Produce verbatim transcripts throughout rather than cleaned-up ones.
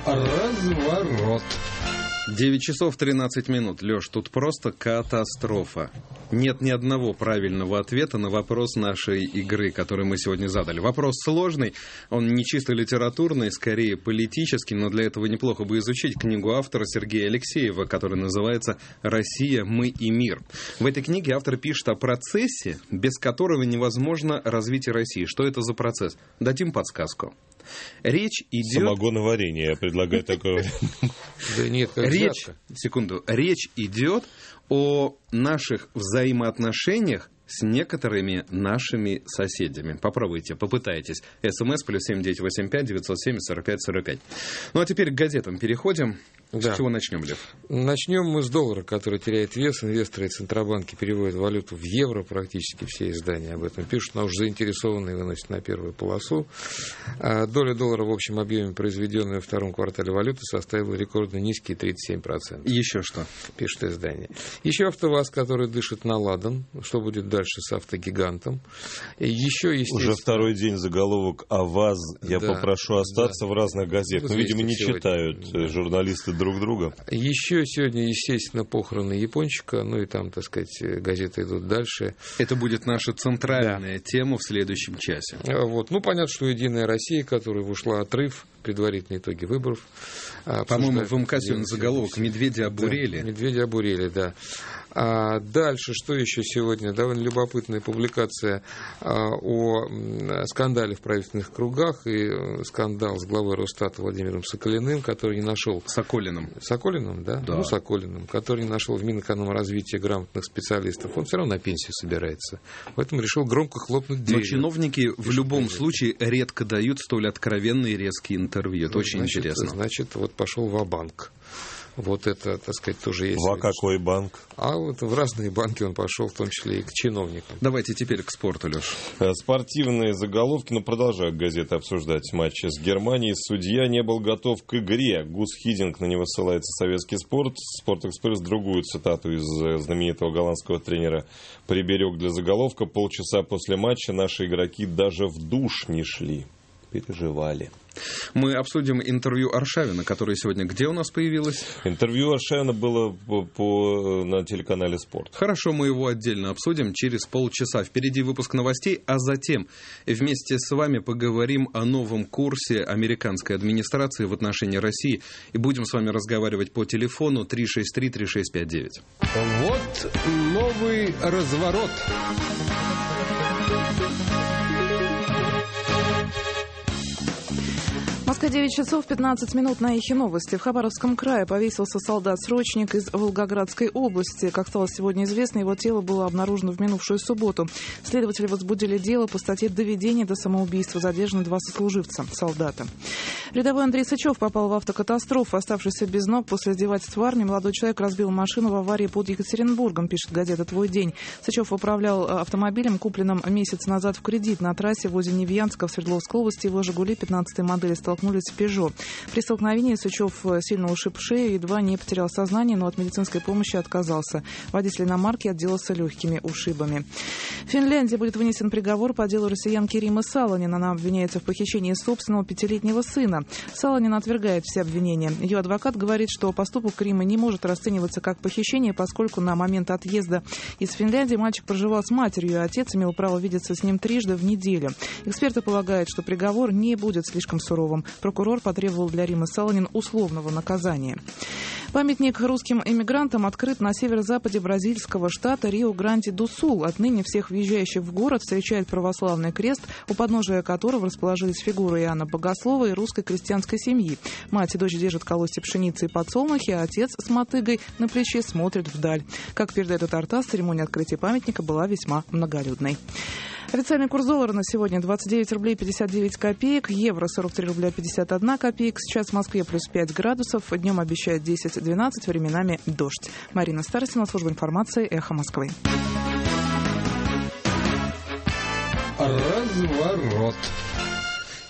Разворот. девять часов тринадцать минут. Лёш, тут просто катастрофа. Нет ни одного правильного ответа на вопрос нашей игры, который мы сегодня задали. Вопрос сложный, он не чисто литературный, скорее политический, но для этого неплохо бы изучить книгу автора Сергея Алексеева, которая называется «Россия, мы и мир». В этой книге автор пишет о процессе, без которого невозможно развитие России. Что это за процесс? Дадим подсказку. Речь идет... Самогоноварение, я предлагаю такое. Да нет, Речь, секунду, речь идет о наших взаимоотношениях с некоторыми нашими соседями. Попробуйте, попытайтесь. СМС плюс семь девять восемь пять девятьсот семьдесят сорок пять сорок пять. Ну а теперь к газетам переходим. Да. С чего начнем, Лев? Начнем мы с доллара, который теряет вес. Инвесторы и центробанки переводят валюту в евро. Практически все издания об этом пишут. Но уж заинтересованные выносят на первую полосу. А доля доллара в общем объеме, произведенной во втором квартале валюты, составила рекордно низкие тридцать семь процентов. Еще что? Пишет издание. Еще АвтоВАЗ, который дышит на ладан. Что будет дальше с автогигантом? Еще, естественно... Уже второй день заголовок о ВАЗ. Я да, попрошу остаться да. в разных газетах. Ну, видимо, не сегодня. Читают да. журналисты друг друга. Еще сегодня, естественно, похороны япончика, ну и там, так сказать, газеты идут дальше. Это будет наша центральная да. тема в следующем часе. Вот. Ну, понятно, что «Единая Россия», которая ушла отрыв, предварительные итоги выборов. По-моему, в МК сегодня заголовок «Медведя обурели». Да, медведя обурели, да. А дальше, что еще сегодня? Довольно любопытная публикация а, о скандале в правительственных кругах и скандал с главой Росстата Владимиром Соколиным, который не нашел... Соколиным. Соколиным, да? да? Ну, Соколиным, который не нашел в Минэкономразвитии грамотных специалистов. Он все равно на пенсию собирается. Поэтому решил громко хлопнуть дверью. Но чиновники в любом случае редко дают столь откровенные и резкие интервью. Это ну, очень значит, интересно. Значит, вот пошел ва-банк. Вот это, так сказать, тоже есть. Во какой банк? А вот в разные банки он пошел, в том числе и к чиновникам. Давайте теперь к спорту, Леш. Спортивные заголовки, но продолжают газеты обсуждать матчи с Германией. Судья не был готов к игре. Гус Хидинг, на него ссылается Советский спорт. Спортэкспресс другую цитату из знаменитого голландского тренера приберег для заголовка. Полчаса после матча наши игроки даже в душ не шли. Переживали. Мы обсудим интервью Аршавина, которое сегодня где у нас появилось? Интервью Аршавина было по, по, на телеканале «Спорт». Хорошо, мы его отдельно обсудим через полчаса. Впереди выпуск новостей, а затем вместе с вами поговорим о новом курсе американской администрации в отношении России. И будем с вами разговаривать по телефону три шесть три три шесть пять девять. Вот новый разворот. Москва, девять часов пятнадцать минут, на Эхе новости. В Хабаровском крае повесился солдат-срочник из Волгоградской области. Как стало сегодня известно, его тело было обнаружено в минувшую субботу. Следователи возбудили дело по статье «Доведение до самоубийства». Задержаны два сослуживца солдата. Рядовой Андрей Сычев попал в автокатастрофу. Оставшийся без ног после издевательств в армии, молодой человек разбил машину в аварии под Екатеринбургом, пишет газета «Твой день». Сычев управлял автомобилем, купленным месяц назад в кредит на трассе возле Невьянска в Свердловской области. Его «Жигули» пятнадцатой модели столкнулись с «Пежо». При столкновении Сычев сильно ушиб шею, едва не потерял сознание, но от медицинской помощи отказался. Водитель иномарки отделался легкими ушибами. В Финляндии будет вынесен приговор по делу россиянки Риммы Салонин. Она обвиняется в похищении собственного пятилетнего сына. Салонин отвергает все обвинения. Ее адвокат говорит, что поступок Риммы не может расцениваться как похищение, поскольку на момент отъезда из Финляндии мальчик проживал с матерью, а отец имел право видеться с ним трижды в неделю. Эксперты полагают, что приговор не будет слишком суровым. Прокурор потребовал для Риммы Салонин условного наказания. Памятник русским эмигрантам открыт на северо-западе бразильского штата Рио-Гранди-ду-Сул. Отныне всех въезжающих в город встречает православный крест, у подножия которого расположились фигуры Иоанна Богослова и русской крестьянской семьи. Мать и дочь держат колосья пшеницы и подсолнухи, а отец с мотыгой на плече смотрит вдаль. Как передает Тартас, церемония открытия памятника была весьма многолюдной. Официальный курс доллара на сегодня двадцать девять рублей пятьдесят девять копеек, евро сорок три рубля пятьдесят одна копейка. Сейчас в Москве плюс пять градусов, днем обещают десять-двенадцать, временами дождь. Марина Старостина, служба информации, Эхо Москвы. Разворот.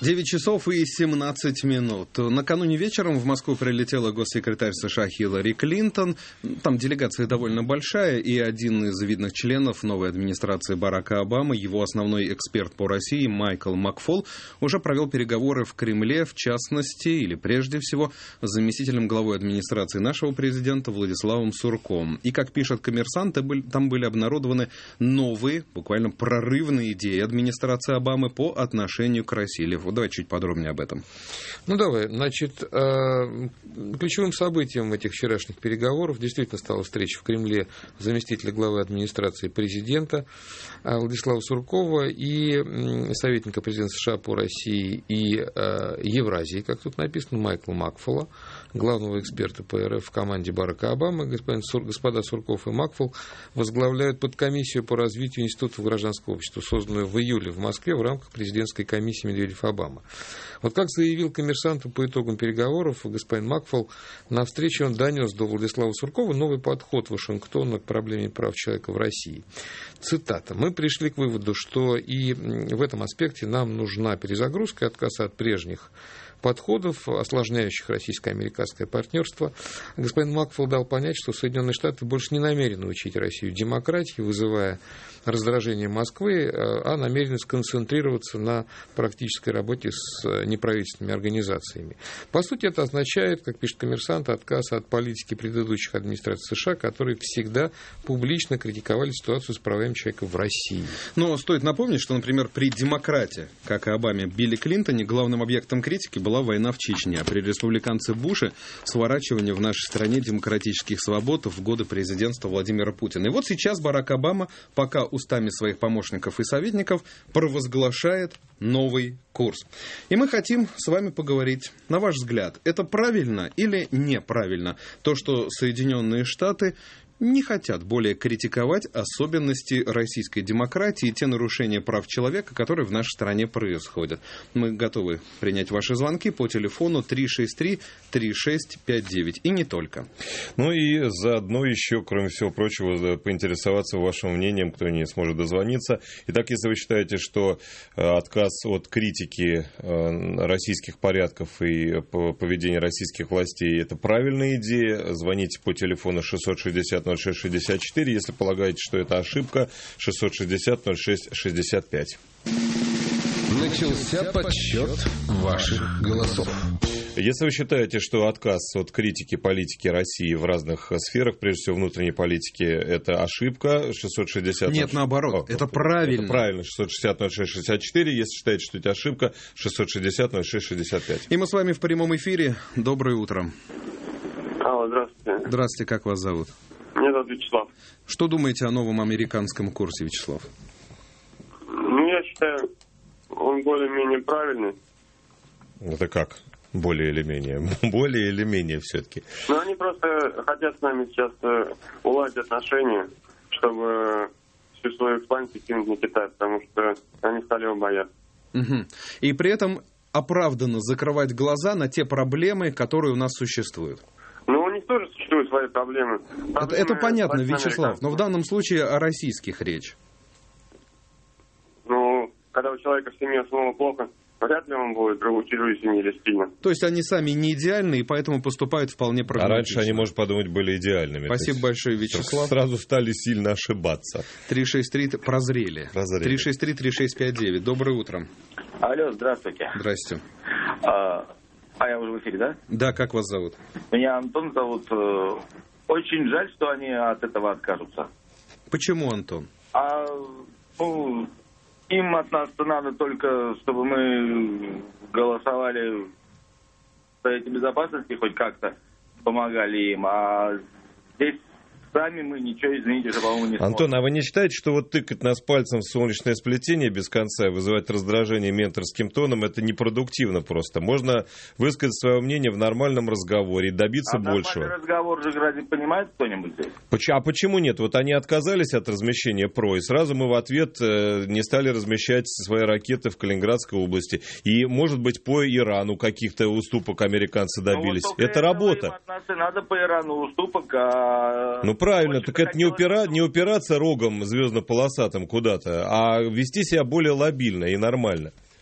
девять часов и семнадцать минут. Накануне вечером в Москву прилетела госсекретарь США Хиллари Клинтон. Там делегация довольно большая, и один из видных членов новой администрации Барака Обамы, его основной эксперт по России Майкл Макфол, уже провел переговоры в Кремле, в частности, или прежде всего, с заместителем главы администрации нашего президента Владиславом Сурковым. И, как пишет «Коммерсант», там были обнародованы новые, буквально прорывные идеи администрации Обамы по отношению к России. Лев, давай чуть подробнее об этом. Ну, давай. Значит, ключевым событием этих вчерашних переговоров действительно стала встреча в Кремле заместителя главы администрации президента Владислава Суркова и советника президента США по России и Евразии, как тут написано, Майкла Макфола, главного эксперта по РФ в команде Барака Обамы. Господин, господа Сурков и Макфол возглавляют подкомиссию по развитию институтов гражданского общества, созданную в июле в Москве в рамках президентской комиссии Медведев-Обама. Вот как заявил «Коммерсанту» по итогам переговоров господин Макфол, на встрече он донес до Владислава Суркова новый подход Вашингтона к проблеме прав человека в России. Цитата. «Мы пришли к выводу, что и в этом аспекте нам нужна перезагрузка и отказ от прежних подходов, осложняющих российско-американское партнерство». Господин Макфол дал понять, что Соединенные Штаты больше не намерены учить Россию демократии, вызывая раздражение Москвы, а намерены сконцентрироваться на практической работе с неправительственными организациями. По сути, это означает, как пишет «Коммерсант», отказ от политики предыдущих администраций США, которые всегда публично критиковали ситуацию с правами человека в России. Но стоит напомнить, что, например, при демократе, как и Обаме, Билли Клинтоне, главным объектом критики была война в Чечне, а при республиканце Буше сворачивание в нашей стране демократических свобод в годы президентства Владимира Путина. И вот сейчас Барак Обама, пока устами своих помощников и советников, провозглашает новый курс. И мы хотим с вами поговорить, на ваш взгляд, это правильно или неправильно, то, что Соединенные Штаты не хотят более критиковать особенности российской демократии и те нарушения прав человека, которые в нашей стране происходят. Мы готовы принять ваши звонки по телефону три шесть три три шесть пять девять. И не только. Ну и заодно еще, кроме всего прочего, поинтересоваться вашим мнением, кто не сможет дозвониться. Итак, если вы считаете, что отказ от критики российских порядков и поведения российских властей – это правильная идея, звоните по телефону шестьсот шестьдесят ноль шесть шестьдесят четыре, если полагаете, что это ошибка, шестьсот шестьдесят ноль шесть шестьдесят пять. Начался подсчет ваших голосов. Если вы считаете, что отказ от критики политики России в разных сферах, прежде всего внутренней политики, это ошибка, шестьсот шестьдесят... Нет, наоборот, О, это правильно. Это правильно, шестьсот шестьдесят ноль шесть шестьдесят четыре. Если считаете, что это ошибка, шестьсот шестьдесят ноль шесть шестьдесят пять. И мы с вами в прямом эфире. Доброе утро. Алло, здравствуйте. Здравствуйте, как вас зовут? Меня зовут Вячеслав. Что думаете о новом американском курсе, Вячеслав? Ну, я считаю, он более-менее правильный. Это как? Более или менее? Более или менее все-таки. Ну, они просто хотят с нами сейчас уладить отношения, чтобы всю свою экспансию кинуть на Китай, потому что они стали его бояться. Угу. И при этом оправданно закрывать глаза на те проблемы, которые у нас существуют. Ну, у них тоже существуют свои проблемы. проблемы это, это понятно, Вячеслав, но в данном случае о российских речь. Ну, когда у человека в семье снова плохо, вряд ли он будет другую чужую семью вести. То есть они сами не идеальны, и поэтому поступают вполне прагматично. А раньше они, может подумать, были идеальными. Спасибо большое, Вячеслав. Сразу стали сильно ошибаться. три шесть три прозрели. Прозрели. три шесть три три шесть пять девять. Доброе утро. Алло, здравствуйте. Здрасте. А, а я уже в эфире, да? Да, как вас зовут? Меня Антон зовут. Очень жаль, что они от этого откажутся. Почему, Антон? А, ну, им от нас-то надо только, чтобы мы голосовали в Совете Безопасности, хоть как-то помогали им. А здесь сами мы ничего, извините, уже, по-моему, не сможем. Антон, а вы не считаете, что вот тыкать нас пальцем в солнечное сплетение без конца и вызывать раздражение менторским тоном, это непродуктивно просто? Можно высказать свое мнение в нормальном разговоре и добиться а большего. Нормальный разговор же разве понимает кто-нибудь здесь? А почему нет? Вот они отказались от размещения ПРО, и сразу мы в ответ не стали размещать свои ракеты в Калининградской области. И, может быть, по Ирану каких-то уступок американцы добились. Ну, вот это работа. От нас и надо по Ирану уступок, а... Ну, правильно, так это не, упира... не упираться рогом звездно-полосатым куда-то, а вести себя более лобильно и нормально.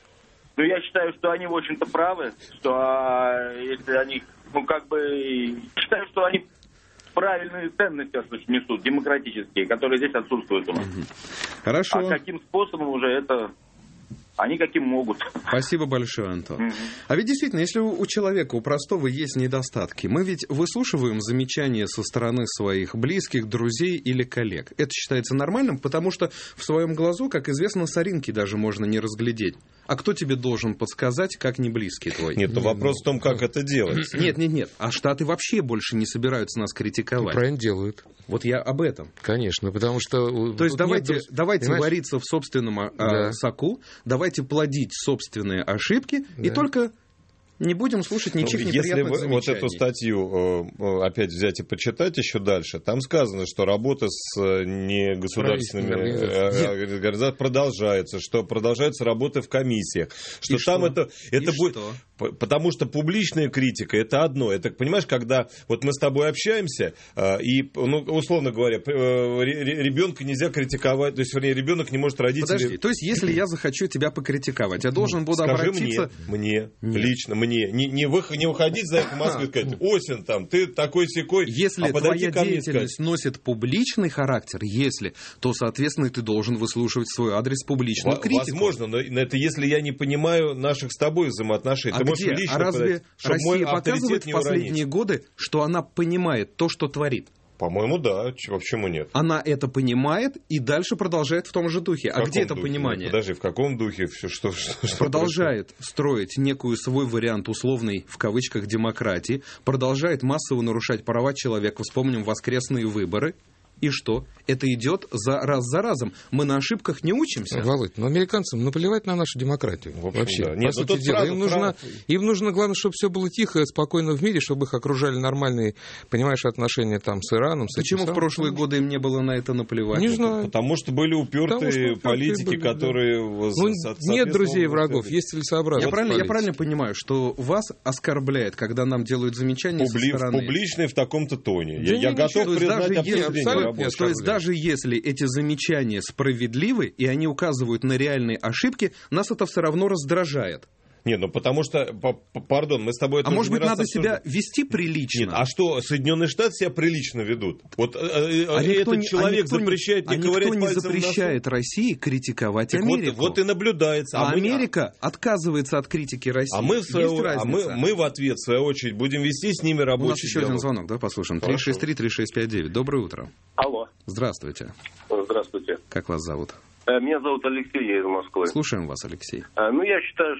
Ну, я считаю, что они, в общем-то, правы, что а, если они, ну, как бы, считаю, что они правильные ценности несут, демократические, которые здесь отсутствуют у нас. Хорошо. А каким способом уже это... Они каким могут. Спасибо большое, Антон. Mm-hmm. А ведь действительно, если у, у человека, у простого есть недостатки, мы ведь выслушиваем замечания со стороны своих близких, друзей или коллег. Это считается нормальным, потому что в своем глазу, как известно, соринки даже можно не разглядеть. А кто тебе должен подсказать, как не близкий твой? Нет, то вопрос в том, как это делается. Нет, нет, нет. А Штаты вообще больше не собираются нас критиковать. Правильно делают. Вот я об этом. Конечно, потому что... То есть давайте, нет, давайте понимаешь? вариться в собственном а, Да. соку, давайте плодить собственные ошибки, Да. и только не будем слушать ничьих Ну, неприятных если вы замечаний. вот эту статью э, опять взять и почитать еще дальше, там сказано, что работа с э, негосударственными Правительственными э, организациями продолжается, что продолжаются работы в комиссиях, что И там что? это, это И будет... что? П- Потому что публичная критика — это одно. Это, понимаешь, когда вот мы с тобой общаемся, э, и, ну, условно говоря, э, ре- ребенка нельзя критиковать, то есть, вернее, ребенок не может родителей... Подожди, то есть если я захочу тебя покритиковать, я должен буду Скажи обратиться... мне, мне, Нет. лично мне, не, не, вых- не выходить за это в Москву и сказать: Осин, там, ты такой-сякой, Если а подойти твоя ко мне и деятельность сказать: носит публичный характер, если, то, соответственно, ты должен выслушивать в свой адрес публичную «Во- критику. возможно, но это если я не понимаю наших с тобой взаимоотношений. А ты можешь где? лично А разве подать, чтобы мой Россия показывает авторитет в не последние уронить? годы, что она понимает то, что творит? По-моему, да. Ч- Почему нет? Она это понимает и дальше продолжает в том же духе. В А где каком это духе? понимание? Подожди, в каком духе? Что, что, что, что Продолжает строить некую свой вариант условной, в кавычках, демократии, продолжает массово нарушать права человека. Вспомним воскресные выборы. И что? Это идет за раз за разом. Мы на ошибках не учимся. Володь, но американцам наплевать на нашу демократию. В общем, Вообще, да. по Нет, ну сути тут дела. правда, им, нужно, правда. им нужно, главное, чтобы все было тихо, спокойно в мире, чтобы их окружали нормальные, понимаешь, отношения там с Ираном. С Почему этим в прошлые годы им не было на это наплевать? Не знаю. Потому что были упертые Потому что упертые политики, были, да. которые... Ну, со- нет друзей и соответственно, врагов, вот есть целесообразность. Я правильно, я политики. правильно понимаю, что вас оскорбляет, когда нам делают замечания Публи- со стороны? Публичный в таком-то тоне. Да я, не, я ничего. готов То есть признать даже обсуждение если, абсолютно работы. не то есть даже если эти замечания справедливы и они указывают на реальные ошибки, нас это все равно раздражает. Не, ну потому что, п- п- пардон, мы с тобой это А уже может не быть, раз надо себя обсуждали. вести прилично? Нет, а что, Соединенные Штаты себя прилично ведут? Вот э, э, А э, никто этот не- человек а никто не- запрещает а мне ковырять никто не пальцем в носу. запрещает России критиковать Так вот, Америку. вот и наблюдается. А мы- Америка отказывается от критики России. А мы, в свою, Есть а мы, разница? мы в ответ, в свою очередь, будем вести с ними У рабочий нас еще один диалог. звонок, да, послушаем. три Хорошо. шесть три три шесть пять девять. Доброе утро. Алло, Здравствуйте. здравствуйте. Как вас зовут? Э, Меня зовут Алексей, я из Москвы. Слушаем вас, Алексей. Э, Ну, я считаю,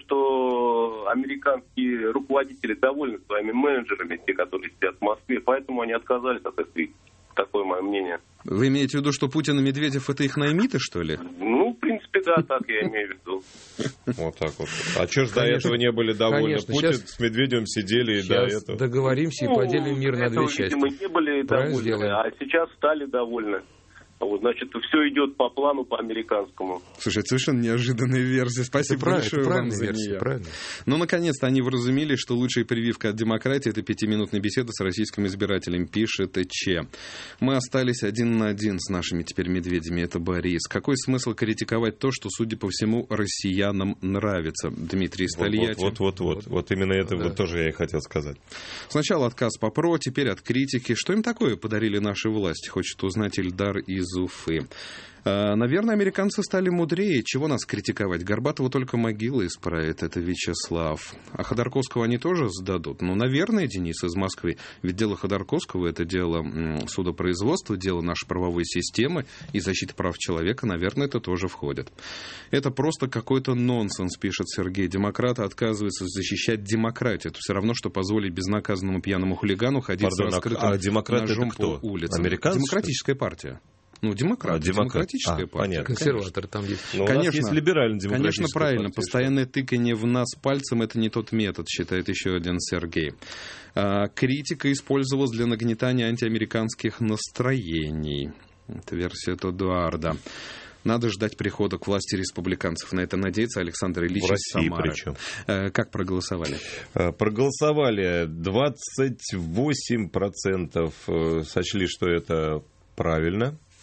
что американские руководители довольны своими менеджерами, те, которые сидят в Москве, поэтому они отказались от этой критики. Такое мое мнение. Вы имеете в виду, что Путин и Медведев это их наймиты, что ли? Ну, в принципе, да, так я имею в виду. Вот так вот. А что ж до Конечно. этого не были довольны? Конечно. Путин Щас- с Медведевым сидели и до Сейчас этого. договоримся и Ну, поделим мир до на две этого, части. видимо, не были Правильно довольны, сделаем. а сейчас стали довольны. Вот, значит, все идет по плану, по американскому. Слушай, это совершенно неожиданная версия. Спасибо Это правильно, большое это вам правильная за версия, нее. правильно. Ну, наконец-то они вразумили, что лучшая прививка от демократии – это пятиминутная беседа с российским избирателем, пишет Че. Мы остались один на один с нашими теперь медведями, это Борис. Какой смысл критиковать то, что, судя по всему, россиянам нравится? Дмитрий из Вот, Тольятти. вот, вот, вот, вот, вот именно это Да. вот тоже я и хотел сказать. Сначала отказ по ПРО, теперь от критики. Что им такое подарили наши власти? Хочет узнать Ильдар из Уфы. А, наверное, американцы стали мудрее. Чего нас критиковать? Горбатова только могила исправит, это Вячеслав. А Ходорковского они тоже сдадут? Ну, наверное, Денис из Москвы. Ведь дело Ходорковского – это дело м, судопроизводства, дело нашей правовой системы и защиты прав человека. Наверное, это тоже входит. Это просто какой-то нонсенс, пишет Сергей. Демократы отказываются защищать демократию. Это все равно, что позволить безнаказанному пьяному хулигану ходить Пардон, с а- раскрытым а демократы это ножом кто? по улицам. Американцы, Демократическая партия. Ну, демократ, А, демократ. демократическая А, партия. понятно. Консерваторы там есть. Но у нас Конечно, есть либерально-демократическая конечно, правильно. партия. Постоянное тыканье в нас пальцем – это не тот метод, считает еще один Сергей. А, критика использовалась для нагнетания антиамериканских настроений. Это версия Эдуарда. Надо ждать прихода к власти республиканцев. На это надеется Александр Ильич В из России Самары. причем. Э, Как проголосовали? Э, Проголосовали двадцать восемь процентов, э, сочли, что это правильно.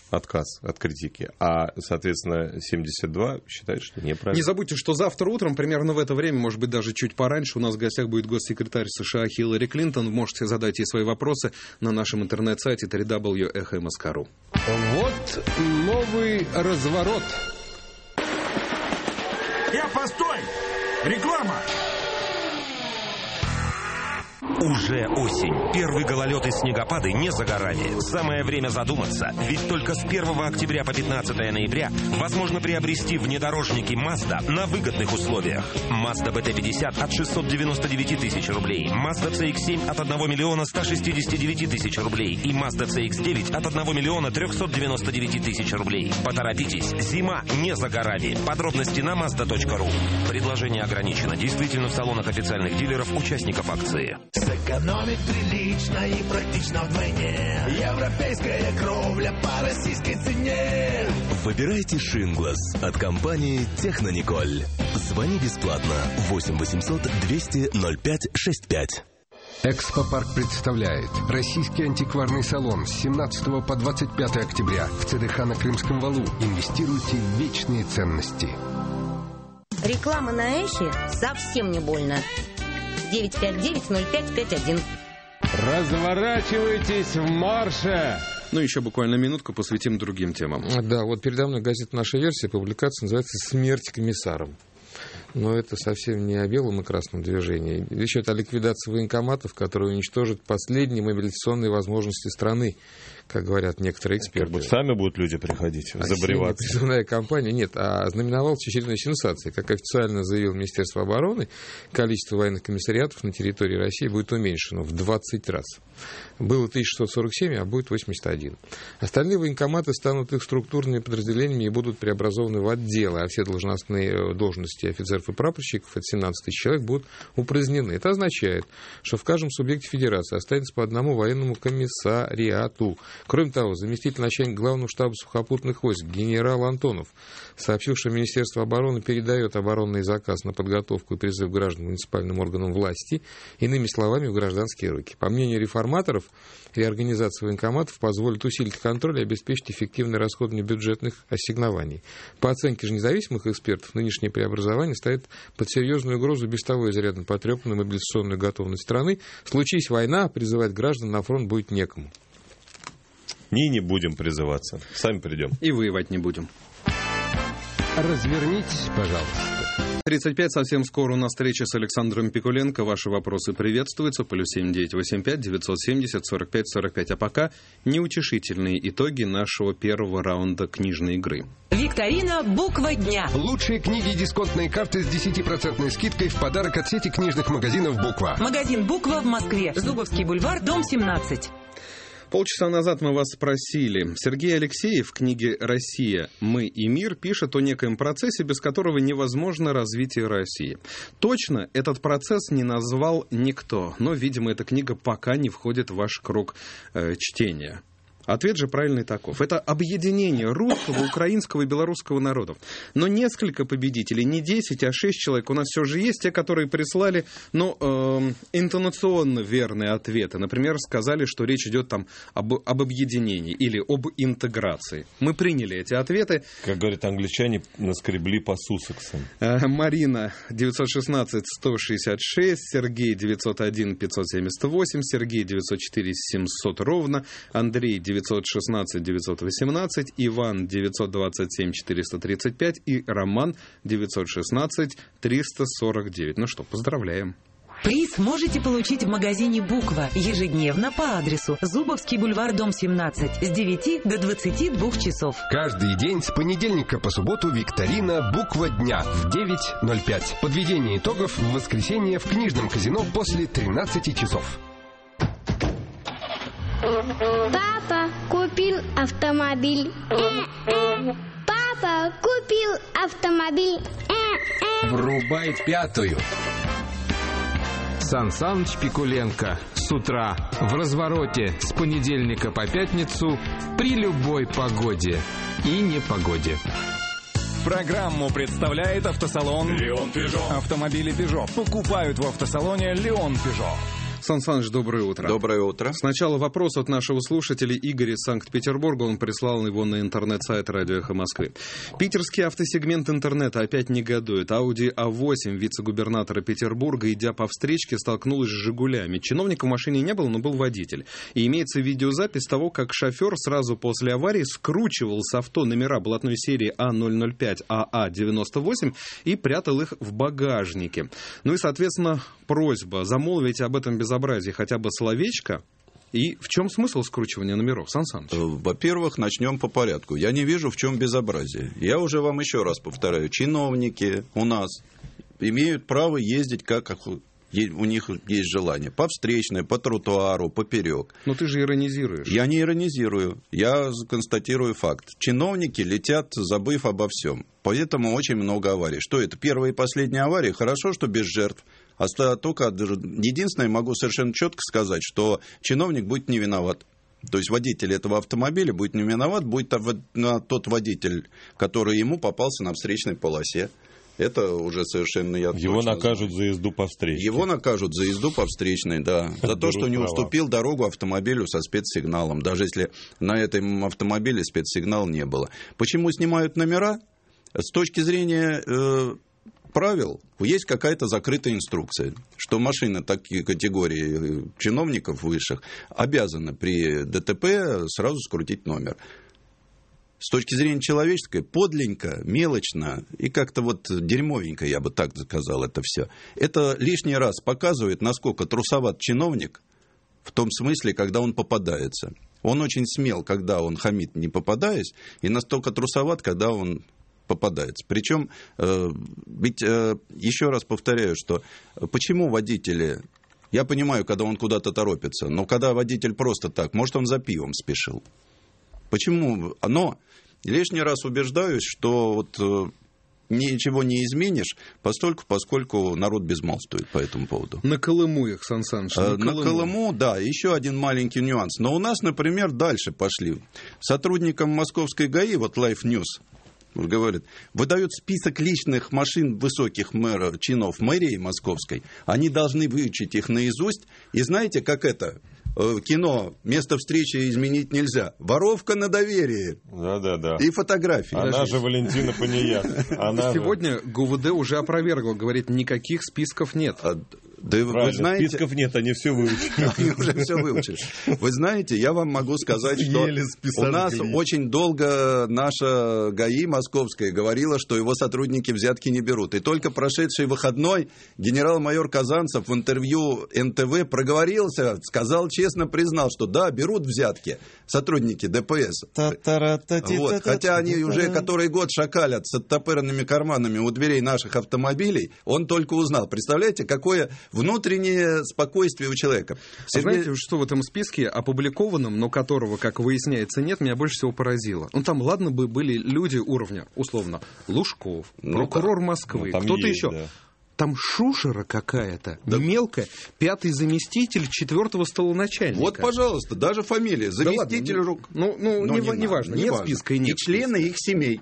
отказ от критики, а, соответственно, семьдесят два считают, что неправильно. Не забудьте, что завтра утром, примерно в это время, может быть, даже чуть пораньше, у нас в гостях будет госсекретарь США Хиллари Клинтон. Можете задать ей свои вопросы на нашем интернет-сайте дабл ю дабл ю дабл ю точка эхо эм эс точка ру. Вот новый разворот. Я постой! Реклама! Уже осень. Первый гололед и снегопады не за горами. Самое время задуматься, ведь только с первого октября по пятнадцатое ноября возможно приобрести внедорожники Mazda на выгодных условиях. Mazda би ти пятьдесят от шестьсот девяносто девять тысяч рублей, Mazda си икс семь от одного миллиона ста шестидесяти девяти тысяч рублей и Mazda си икс девять от одного миллиона трехсот девяноста девяти тысяч рублей. Поторопитесь, зима не за горами. Подробности на мазда точка ру. Предложение ограничено. Действительно в салонах официальных дилеров, участников акции. Сэкономить прилично и практично вдвойне. Европейская кровля по российской цене. Выбирайте Шинглас от компании Технониколь. Звони бесплатно восемь восемьсот двести ноль пять шестьдесят пять. Экспопарк представляет российский антикварный салон с семнадцатого по двадцать пятое октября в ЦДХ на Крымском валу. Инвестируйте в вечные ценности. Реклама на Эхе совсем не больно. девять пять девять ноль пять пять один. Разворачивайтесь в марше! Ну, еще буквально минутку посвятим другим темам. Да, вот передо мной газета «Наша версия», публикация называется «Смерть комиссарам». Но это совсем не о белом и красном движении. Речь идет о ликвидации военкоматов, которые уничтожат последние мобилизационные возможности страны, как говорят некоторые эксперты. Как бы сами будут люди приходить, заболеваться. Призывная кампания, нет, а знаменовалась очередной сенсацией. Как официально заявило Министерство обороны, количество военных комиссариатов на территории России будет уменьшено в двадцать раз. Было тысяча шестьсот сорок семь, а будет восемьдесят один. Остальные военкоматы станут их структурными подразделениями и будут преобразованы в отделы, а все должностные должности офицеров и прапорщиков, это семнадцать тысяч человек, будут упразднены. Это означает, что в каждом субъекте федерации останется по одному военному комиссариату. Кроме того, заместитель начальника главного штаба сухопутных войск генерал Антонов сообщил, что Министерство обороны передает оборонный заказ на подготовку и призыв граждан муниципальным органам власти, иными словами, в гражданские руки. По мнению реформаторов, реорганизация военкоматов позволит усилить контроль и обеспечить эффективное расходование бюджетных ассигнований. По оценке же независимых экспертов, нынешнее преобразование ставит под серьезную угрозу без того изрядно потрепанную мобилизационную готовность страны. Случись война, призывать граждан на фронт будет некому. Не, не будем призываться. Сами придем. И воевать не будем. Развернитесь, пожалуйста. тридцать пять, совсем скоро у нас встреча с Александром Пикуленко. Ваши вопросы приветствуются. Плюс семь девять восемь пять девятьсот семьдесят сорок пять сорок пять. А пока неутешительные итоги нашего первого раунда книжной игры. Викторина «Буква дня». Лучшие книги и дисконтные карты с десятипроцентной скидкой в подарок от сети книжных магазинов «Буква». Магазин «Буква» в Москве. Зубовский бульвар, дом семнадцать. Полчаса назад мы вас спросили. Сергей Алексеев в книге «Россия. Мы и мир» пишет о некоем процессе, без которого невозможно развитие России. Точно этот процесс не назвал никто, но, видимо, эта книга пока не входит в ваш круг э, чтения. Ответ же правильный таков. Это объединение русского, украинского и белорусского народов. Но несколько победителей, не десять, а шесть человек у нас все же есть. Те, которые прислали, ну, э, интонационно верные ответы. Например, сказали, что речь идет там об, об объединении или об интеграции. Мы приняли эти ответы. Как говорят англичане, наскребли по Суссексам. Э, Марина девятьсот шестнадцать сто шестьдесят шесть, Сергей девятьсот один пятьсот семьдесят восемь, Сергей девятьсот четыре семьсот ровно, Андрей девятьсот шестнадцать девятьсот восемнадцать, Иван девятьсот двадцать семь четыреста тридцать пять и Роман девятьсот шестнадцать триста сорок девять. Ну что, поздравляем. Приз можете получить в магазине «Буква» ежедневно по адресу Зубовский бульвар, дом семнадцать с девяти до двадцати двух часов. Каждый день с понедельника по субботу викторина «Буква дня» в девять ноль пять. Подведение итогов в воскресенье в книжном казино после тринадцати часов. Папа купил автомобиль. Папа купил автомобиль. Врубай пятую. Сан Саныч Пикуленко с утра в развороте с понедельника по пятницу при любой погоде и непогоде. Программу представляет автосалон «Леон Пежо». Автомобили «Пежо» покупают в автосалоне «Леон Пежо». Сан Саныч, доброе утро. Доброе утро. Сначала вопрос от нашего слушателя Игоря из Санкт-Петербурга. Он прислал его на интернет-сайт Радио Эхо Москвы. Питерский автосегмент интернета опять негодует. Audi а восемь вице-губернатора Петербурга, идя по встречке, столкнулась с «Жигулями». Чиновника в машине не было, но был водитель. И имеется видеозапись того, как шофер сразу после аварии скручивал с авто номера блатной серии А ноль ноль пять А А девяносто восемь и прятал их в багажнике. Ну и, соответственно, просьба замолвить об этом безобразии хотя бы словечко. И в чем смысл скручивания номеров, Сан Саныч? Во-первых, начнем по порядку. Я не вижу, в чем безобразие. Я уже вам еще раз повторяю. Чиновники у нас имеют право ездить, как у них есть желание. По встречной, по тротуару, поперек. Но ты же иронизируешь. Я не иронизирую. Я констатирую факт. Чиновники летят, забыв обо всем. Поэтому очень много аварий. Что это? Первая и последняя авария. Хорошо, что без жертв. А только единственное, могу совершенно четко сказать, что чиновник будет не виноват. То есть водитель этого автомобиля будет не виноват, будет тот водитель, который ему попался на встречной полосе. Это уже совершенно я Его накажут знаю. за езду по встречной. Его накажут за езду по встречной, да. За то, что не уступил дорогу автомобилю со спецсигналом. Даже если на этом автомобиле спецсигнала не было. Почему снимают номера? С точки зрения э, правил, есть какая-то закрытая инструкция, что машины такие категории чиновников высших обязаны при ДТП сразу скрутить номер. С точки зрения человеческой, подленько, мелочно и как-то вот дерьмовенько, я бы так сказал, это все. Это лишний раз показывает, насколько трусоват чиновник, в том смысле, когда он попадается. Он очень смел, когда он хамит, не попадаясь, и настолько трусоват, когда он попадается. Причем, э, ведь, э, еще раз повторяю, что почему водители... Я понимаю, когда он куда-то торопится, но когда водитель просто так, может, он за пивом спешил. Почему? Но лишний раз убеждаюсь, что вот э, ничего не изменишь, постольку, поскольку народ безмолвствует по этому поводу. На Колыму их, Сан Саныч. На, на Колыму. Колыму, да, еще один маленький нюанс. Но у нас, например, дальше пошли. Сотрудникам Московской ГАИ, вот Life News, говорит, выдают список личных машин высоких мэров, чинов мэрии московской. Они должны выучить их наизусть. И знаете, как это... кино «Место встречи изменить нельзя». Воровка на доверии. Да, да, да. И фотографии. Она Подожди. же Валентина Панияк. Она Сегодня же... ГУВД уже опровергла, говорит, никаких списков нет. А, да вы знаете... Списков нет, они все выучили. Они уже все выучили. Вы знаете, я вам могу сказать, что у нас очень долго наша ГАИ московская говорила, что его сотрудники взятки не берут. И только прошедший выходной генерал-майор Казанцев в интервью эн тэ вэ проговорился, сказал честно, честно признал, что да, берут взятки сотрудники Дэ Пэ Эс. Вот. Хотя они уже который год шакалят с оттопыренными карманами у дверей наших автомобилей, он только узнал. Представляете, какое внутреннее спокойствие у человека. Сергей... А знаете, что в этом списке опубликованном, но которого, как выясняется, нет, меня больше всего поразило. Ну, там, ладно бы, были люди уровня, условно, Лужков, ну, прокурор Москвы, ну, кто-то есть, еще... Да. Там шушера какая-то, да. Мелкая, пятый заместитель четвертого столоначальника. Вот, пожалуйста, даже фамилия. Заместитель да рук. Ну, ну, ну не, не, не важно, не нет важно. Списка и нет. И члены списка. Их семей.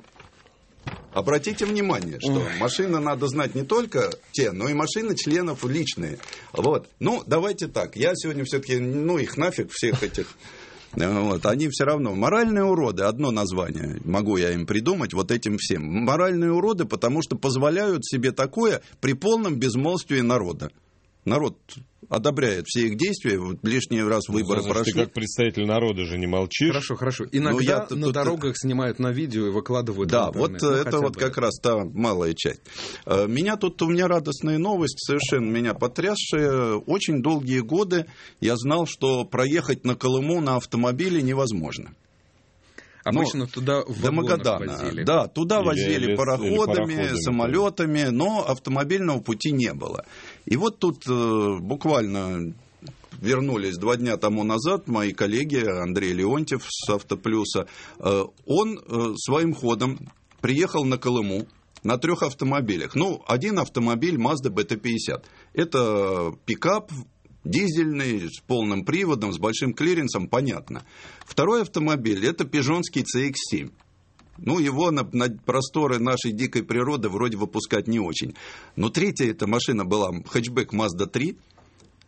Обратите внимание, что Ой. машины надо знать не только те, но и машины членов личные. Вот. Ну, давайте так. Я сегодня все-таки, ну, их нафиг, всех этих... Вот, они все равно моральные уроды, одно название могу я им придумать, вот этим всем. Моральные уроды, потому что позволяют себе такое при полном безмолвстве народа. Народ одобряет все их действия, вот лишний раз выборы ну, прошли. Ты как представитель народа же не молчишь. Хорошо, хорошо. Иногда я, на тут, дорогах тут... снимают на видео и выкладывают да, в интернет. Да, вот ну, это вот бы. Как раз та малая часть. Меня тут, у меня радостная новость, совершенно меня потрясшая. Очень долгие годы я знал, что проехать на Колыму на автомобиле невозможно. Обычно но туда в до Магадана, возили. Да, туда или, возили или, пароходами, или пароходами, самолетами, но автомобильного пути не было. И вот тут э, буквально вернулись два дня тому назад мои коллеги, Андрей Леонтьев с Автоплюса. Э, он э, своим ходом приехал на Колыму на трех автомобилях. Ну, один автомобиль Mazda бэ тэ пятьдесят. Это пикап, дизельный, с полным приводом, с большим клиренсом, понятно. Второй автомобиль – это пежонский цэ икс семь. Ну, его на, на просторы нашей дикой природы вроде выпускать не очень. Но третья эта машина была хэтчбэк Mazda три.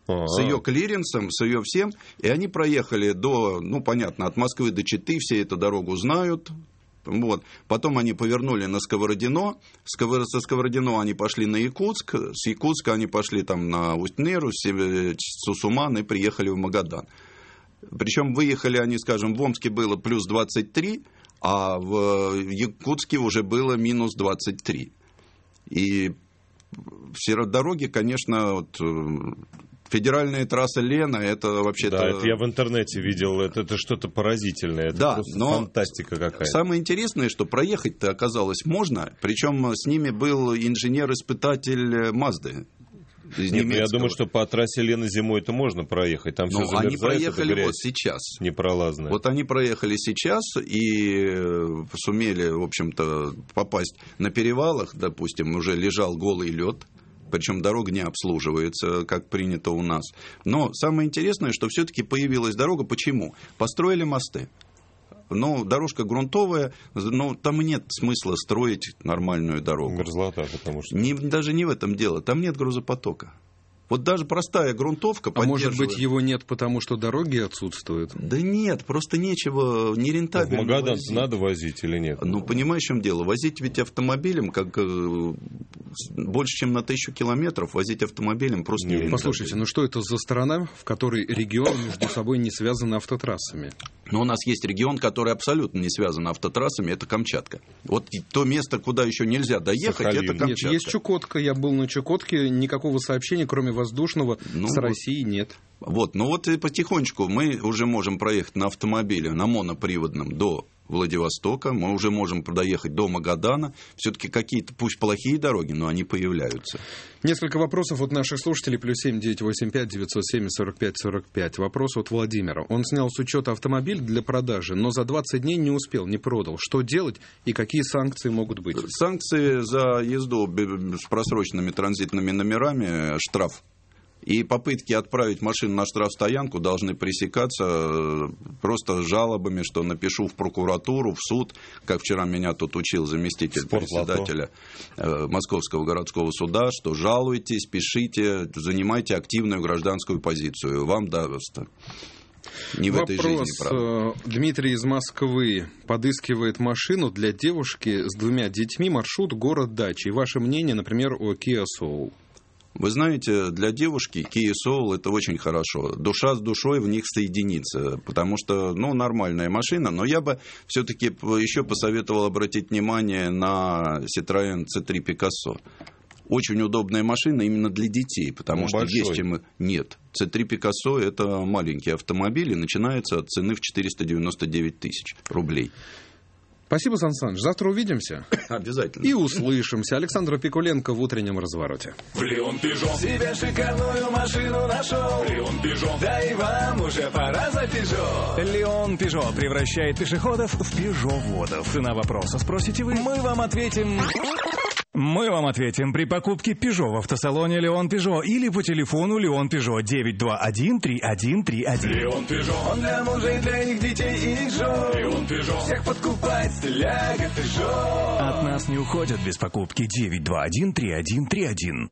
А-а-а. С ее клиренсом, с ее всем. И они проехали до, ну, понятно, от Москвы до Читы, все эту дорогу знают. Вот. Потом они повернули на Сковородино. Со Сковородино они пошли на Якутск. С Якутска они пошли там на Усть-Неру, Сусуман и приехали в Магадан. Причем выехали они, скажем, в Омске было плюс двадцать три, а в Якутске уже было минус двадцать три. И все дороги, конечно, вот, федеральная трасса Лена, это вообще-то... Да, это я в интернете видел, это, это что-то поразительное, это да, просто но фантастика какая-то. Самое интересное, что проехать-то оказалось можно, причем с ними был инженер-испытатель Мазды. Нет, ну я думаю, что по трассе Лены зимой это можно проехать. Там все замерзает, они проехали вот сейчас. Непролазная. Вот они проехали сейчас и сумели, в общем-то, попасть на перевалах, допустим, уже лежал голый лед. Причем дорога не обслуживается, как принято у нас. Но самое интересное, что все-таки появилась дорога. Почему? Построили мосты. Ну, дорожка грунтовая, но там и нет смысла строить нормальную дорогу. Мерзлота, потому что... Не, даже не в этом дело, там нет грузопотока. Вот даже простая грунтовка А может быть, его нет, потому что дороги отсутствуют? Да нет, просто нечего, нерентабельно. В Магадан надо возить или нет? Ну, понимаешь, в чем дело? Возить ведь автомобилем, как больше, чем на тысячу километров, возить автомобилем просто нерентабельно. Послушайте, ну что это за страна, в которой регионы между собой не связаны автотрассами? Но у нас есть регион, который абсолютно не связан автотрассами, это Камчатка. Вот то место, куда еще нельзя доехать, Сахалин. Это Камчатка. Нет, есть Чукотка, я был на Чукотке, никакого сообщения, кроме воздушного, ну, с Россией нет. Вот, ну вот и потихонечку мы уже можем проехать на автомобиле, на моноприводном до Владивостока, мы уже можем доехать до Магадана. Все-таки какие-то, пусть плохие дороги, но они появляются. Несколько вопросов от наших слушателей. Плюс семь девятьсот восемьдесят пять девятьсот семь сорок пять сорок пять. Вопрос от Владимира. Он снял с учета автомобиль для продажи, но за двадцать дней не успел, не продал. Что делать и какие санкции могут быть? Санкции за езду с просроченными транзитными номерами, штраф. И попытки отправить машину на штрафстоянку должны пресекаться просто жалобами, что напишу в прокуратуру, в суд, как вчера меня тут учил заместитель председателя Московского городского суда, что жалуйтесь, пишите, занимайте активную гражданскую позицию, вам даст. Не в Вопрос. Этой жизни, правда. Дмитрий из Москвы подыскивает машину для девушки с двумя детьми, маршрут город-дача. И ваше мнение, например, о Kia Soul? Вы знаете, для девушки Kia Soul это очень хорошо. Душа с душой в них соединится, потому что, ну, нормальная машина. Но я бы все-таки еще посоветовал обратить внимание на Citroën си три Picasso. Очень удобная машина именно для детей, потому ну, что большой. Есть чем... Нет, си три Picasso это маленький автомобиль и начинается от цены в четыреста девяносто девять тысяч рублей. Спасибо, Сан Саныч. Завтра увидимся. Обязательно. И услышимся. Александр Пикуленко в утреннем развороте. В Леон Пежо себе шикарную машину нашел. Леон Пежо, да и вам уже пора за Пежо. Леон Пежо превращает пешеходов в пежоводов. Цена вопроса, спросите вы? Мы вам ответим... Мы вам ответим при покупке Peugeot в автосалоне Леон Пежо или по телефону Леон Пежо девять два один три один три один. Леон Пежо, он для мужей, для их детей и их жен. Леон Пежо, всех подкупает стиляга Пежо. От нас не уходят без покупки девять два один три один три один.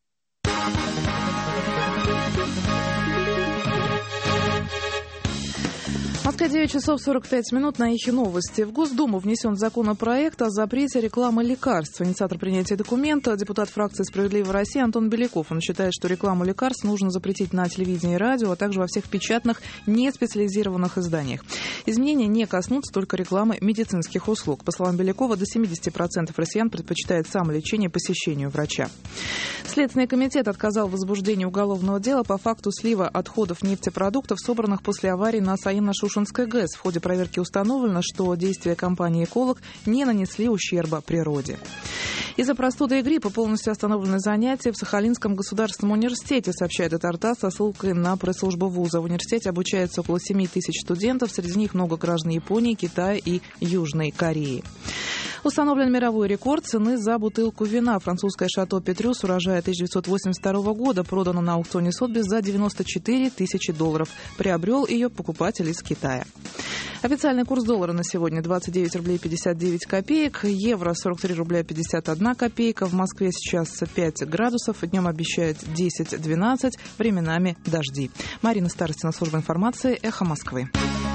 В Москве девять часов сорок пять минут, на Эхе новости. В Госдуму внесен законопроект о запрете рекламы лекарств. Инициатор принятия документа — депутат фракции «Справедливая Россия» Антон Беляков. Он считает, что рекламу лекарств нужно запретить на телевидении и радио, а также во всех печатных, неспециализированных изданиях. Изменения не коснутся только рекламы медицинских услуг. По словам Белякова, до семьдесят процентов россиян предпочитает самолечение посещению врача. Следственный комитет отказал в возбуждении уголовного дела по факту слива отходов нефтепродуктов, собранных после аварии на Саимно-Шушенской ГЭС. В ходе проверки установлено, что действия компании «Эколог» не нанесли ущерба природе. Из-за простуды и гриппа полностью остановлены занятия в Сахалинском государственном университете, сообщает ТАТАРТАСС со ссылкой на пресс-службу вуза. В университете обучается около семь тысяч студентов, среди них много граждан Японии, Китая и Южной Кореи. Установлен мировой рекорд цены за бутылку вина. Французское «Шато Петрюс» урожая тысяча девятьсот восемьдесят второго года продано на аукционе Сотбис за девяносто четыре тысячи долларов. Приобрел ее покупатель из Китая. Официальный курс доллара на сегодня двадцать девять рублей пятьдесят девять копеек, евро сорок три рубля пятьдесят одна копейка, в Москве сейчас пять градусов, днем обещают десять-двенадцать, временами дожди. Марина Старостина, служба информации, Эхо Москвы.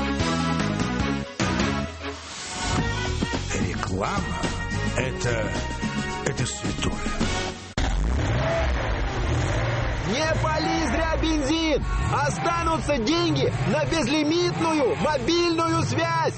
Реклама – это, это святое. Не пали зря бензин! Останутся деньги на безлимитную мобильную связь!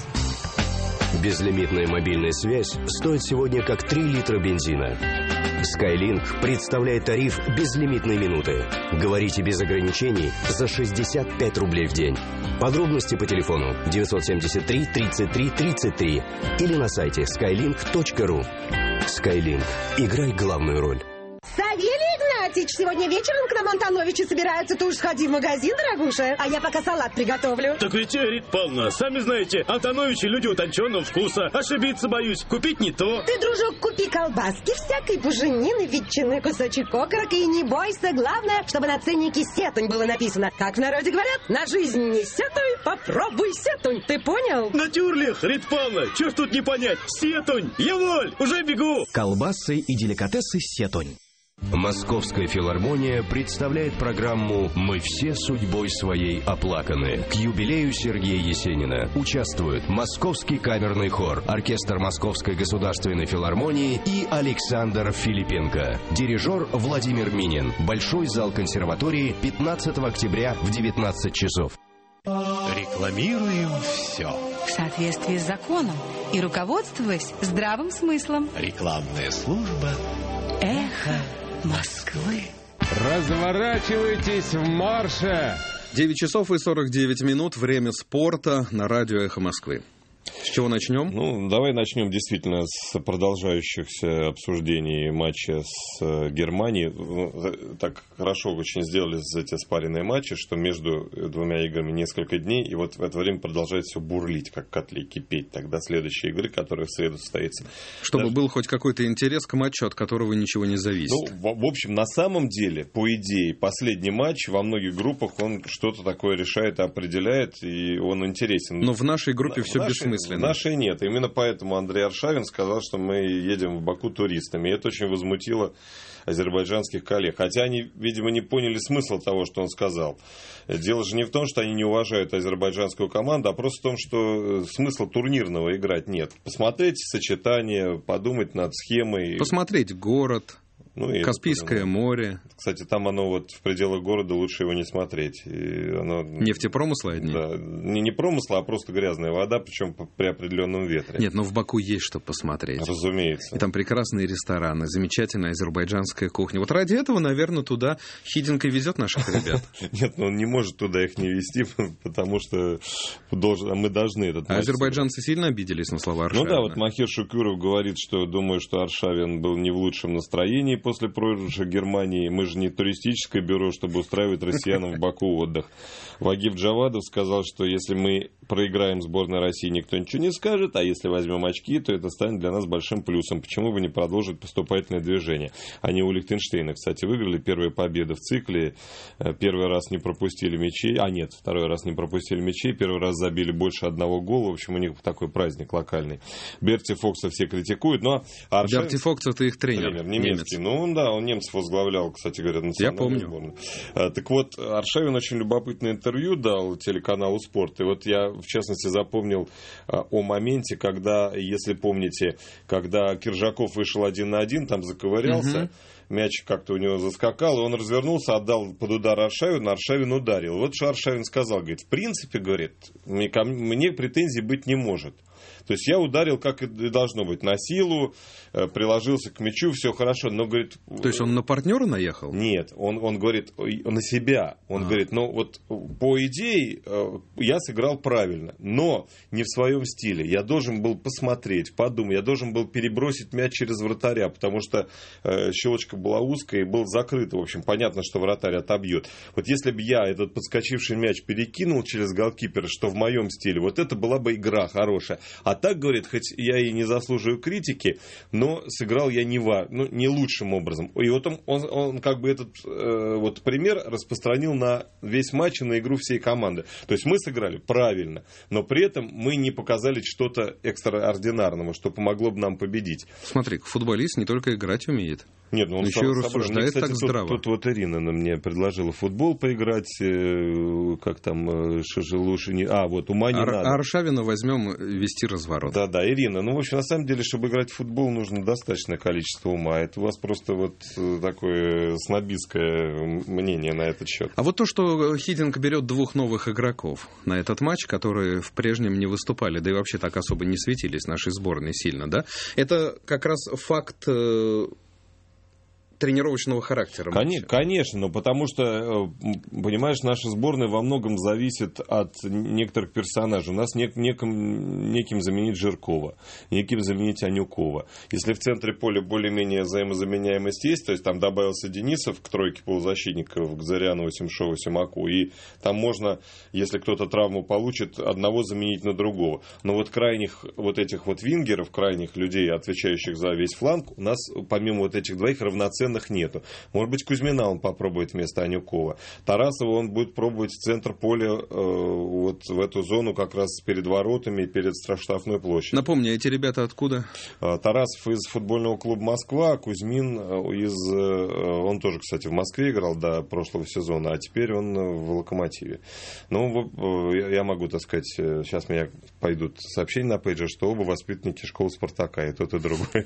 Безлимитная мобильная связь стоит сегодня как три литра бензина. Skylink представляет тариф безлимитной минуты. Говорите без ограничений за шестьдесят пять рублей в день. Подробности по телефону девятьсот семьдесят три тридцать три тридцать три или на сайте скайлинк точка ру. Skylink. Играй главную роль. Савелий Игнатьич, сегодня вечером к нам Антоновичи собираются. Ты уж сходи в магазин, дорогуша, а я пока салат приготовлю. Так ведь, Рит Павловна, сами знаете, Антоновичи люди утонченного вкуса. Ошибиться боюсь, купить не то. Ты, дружок, купи колбаски всякой, буженины, ветчины, кусочек окорока и не бойся. Главное, чтобы на ценнике сетунь было написано. Как в народе говорят, на жизнь не сетуй, попробуй сетунь. Ты понял? Натюрлих, Рит Павловна, чё ж тут не понять? Сетунь, я воль, уже бегу. Колбасы и деликатесы сетунь. Московская филармония представляет программу «Мы все судьбой своей оплаканы». К юбилею Сергея Есенина участвуют Московский камерный хор, оркестр Московской государственной филармонии и Александр Филипенко. Дирижер Владимир Минин. Большой зал консерватории пятнадцатого октября в девятнадцать часов. Рекламируем все. В соответствии с законом и руководствуясь здравым смыслом. Рекламная служба Эхо Москвы. Разворачивайтесь в марше! девять часов и сорок девять минут. Время спорта на радио «Эхо Москвы». С чего начнем? Ну, давай начнем действительно с продолжающихся обсуждений матча с Германией. Так хорошо очень сделали эти спаренные матчи, что между двумя играми несколько дней, и вот в это время продолжает все бурлить, как котле, кипеть. Тогда следующие игры, которые в среду состоятся. Чтобы Даже... был хоть какой-то интерес к матчу, от которого ничего не зависит. Ну, в, в общем, на самом деле, по идее, последний матч во многих группах, он что-то такое решает и определяет, и он интересен. Но в нашей группе в все нашей... бессмысленно. В нашей нет. Именно поэтому Андрей Аршавин сказал, что мы едем в Баку туристами. И это очень возмутило азербайджанских коллег. Хотя они, видимо, не поняли смысл того, что он сказал. Дело же не в том, что они не уважают азербайджанскую команду, а просто в том, что смысла турнирного играть нет. Посмотреть сочетание, подумать над схемой. Посмотреть город. Ну, Каспийское это, море. Кстати, там оно вот в пределах города, лучше его не смотреть. И оно, нефтепромысла одни? Да, не, не промысла, а просто грязная вода, причем при определенном ветре. Нет, но в Баку есть что посмотреть. Разумеется. И там прекрасные рестораны, замечательная азербайджанская кухня. Вот ради этого, наверное, туда Хидинка везет наших ребят. Нет, но он не может туда их не везти, потому что мы должны этот матч. А азербайджанцы сильно обиделись на слова Аршавина? Ну да, вот Махир Шукюров говорит, что думаю, что Аршавин был не в лучшем настроении после проигрыша Германии. Мы же не туристическое бюро, чтобы устраивать россиянам в Баку отдых. Вагиф Джавадов сказал, что если мы проиграем сборной России, никто ничего не скажет, а если возьмем очки, то это станет для нас большим плюсом. Почему бы не продолжить поступательное движение? Они у Лихтенштейна, кстати, выиграли первые победы в цикле. Первый раз не пропустили мячей. А нет, второй раз не пропустили мячей. Первый раз забили больше одного гола. В общем, у них такой праздник локальный. Берти Фокса все критикуют. Но Аршавин... Берти Фокс — это их тренер. Тренер немецкий. Немец. Ну, да, он немцев возглавлял, кстати говоря, национальную сборную. Я помню. Так вот, Аршавин очень любопытное интервью дал телеканалу «Спорт». И вот я, в частности, запомнил о моменте, когда, если помните, когда Киржаков вышел один на один, там заковырялся, угу. мяч как-то у него заскакал, и он развернулся, отдал под удар Аршавину, Аршавин ударил. Вот что Аршавин сказал, говорит, в принципе, говорит, мне, мне претензий быть не может. То есть я ударил, как и должно быть, на силу, приложился к мячу, все хорошо, но, говорит... То есть он на партнера наехал? Нет, он, он говорит на себя. Он а. говорит, ну вот по идее я сыграл правильно, но не в своем стиле. Я должен был посмотреть, подумать, я должен был перебросить мяч через вратаря, потому что щелочь точка была узкая и был закрыт. В общем, понятно, что вратарь отобьет. Вот если бы я этот подскочивший мяч перекинул через голкипера, что в моем стиле, вот это была бы игра хорошая. А так, говорит, хоть я и не заслуживаю критики, но сыграл я не, ва, ну, не лучшим образом. И вот он, он, он как бы этот э, вот пример распространил на весь матч и на игру всей команды. То есть мы сыграли правильно, но при этом мы не показали что-то экстраординарного, что помогло бы нам победить. Смотри, футболист не только играть умеет. Нет, ну он еще сам, рассуждает мне, кстати, так здраво. Тут, тут вот Ирина мне предложила в футбол поиграть, э, как там, Шажелушини. А, вот, ума не Ар- надо. Аршавина возьмем вести разворот. Да, да, Ирина. Ну, в общем, на самом деле, чтобы играть в футбол, нужно достаточное количество ума. Это у вас просто вот такое снобистское мнение на этот счет. А вот то, что Хидинг берет двух новых игроков на этот матч, которые в прежнем не выступали, да и вообще так особо не светились нашей сборной сильно, да? Это как раз факт тренировочного характера. Конечно, конечно, но потому что, понимаешь, наша сборная во многом зависит от некоторых персонажей. У нас нек, неким, неким заменить Жиркова, неким заменить Анюкова. Если в центре поля более-менее взаимозаменяемость есть, то есть там добавился Денисов к тройке полузащитников, к Зарянову, Семшову, Семаку, и там можно, если кто-то травму получит, одного заменить на другого. Но вот крайних вот этих вот вингеров, крайних людей, отвечающих за весь фланг, у нас помимо вот этих двоих равноценных нету. Может быть, Кузьмина он попробует вместо Анюкова. Тарасова он будет пробовать в центр поля, э, вот в эту зону как раз перед воротами, перед штрафной площадью. Напомни, эти ребята откуда? Тарасов из футбольного клуба «Москва», Кузьмин из... Он тоже, кстати, в Москве играл до прошлого сезона, а теперь он в «Локомотиве». Ну, я могу, так сказать, сейчас меня пойдут сообщения на пейджер, что оба воспитанники школы «Спартака», и тот, и другой.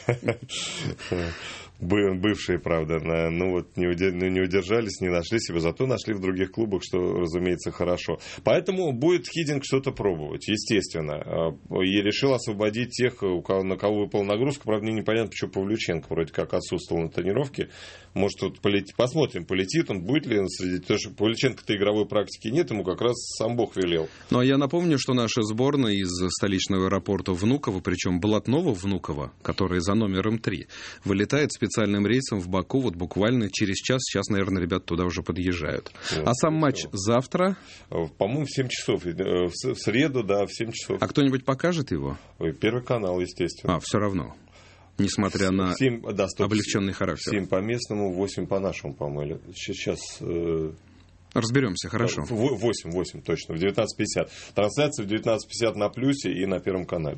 Бывшие, правда, ну вот не удержались, не нашли себя, зато нашли в других клубах, что, разумеется, хорошо. Поэтому будет Хидинг что-то пробовать, естественно. И решил освободить тех, на кого выпала нагрузка. Правда, мне непонятно, почему Павлюченко вроде как отсутствовал на тренировке. Может, тут полетит, посмотрим, полетит он, будет ли он среди... Потому что Павлюченко-то игровой практики нет, ему как раз сам Бог велел. Ну, а я напомню, что наша сборная из столичного аэропорта Внуково, причем Блатново-Внуково, который за номером три, вылетает специальным рейсом в Баку вот буквально через час. Сейчас, наверное, ребята туда уже подъезжают. Вот, а сам матч завтра? По-моему, в семь часов. В среду, да, в семь часов. А кто-нибудь покажет его? Первый канал, естественно. А, все равно. Несмотря на семь, да, стоп, облегченный характер. семь по местному, восемь по нашему, по-моему. Сейчас... Э... Разберемся, хорошо. восемь, восемь, точно, в девятнадцать пятьдесят. Трансляция в девятнадцать пятьдесят на Плюсе и на Первом канале.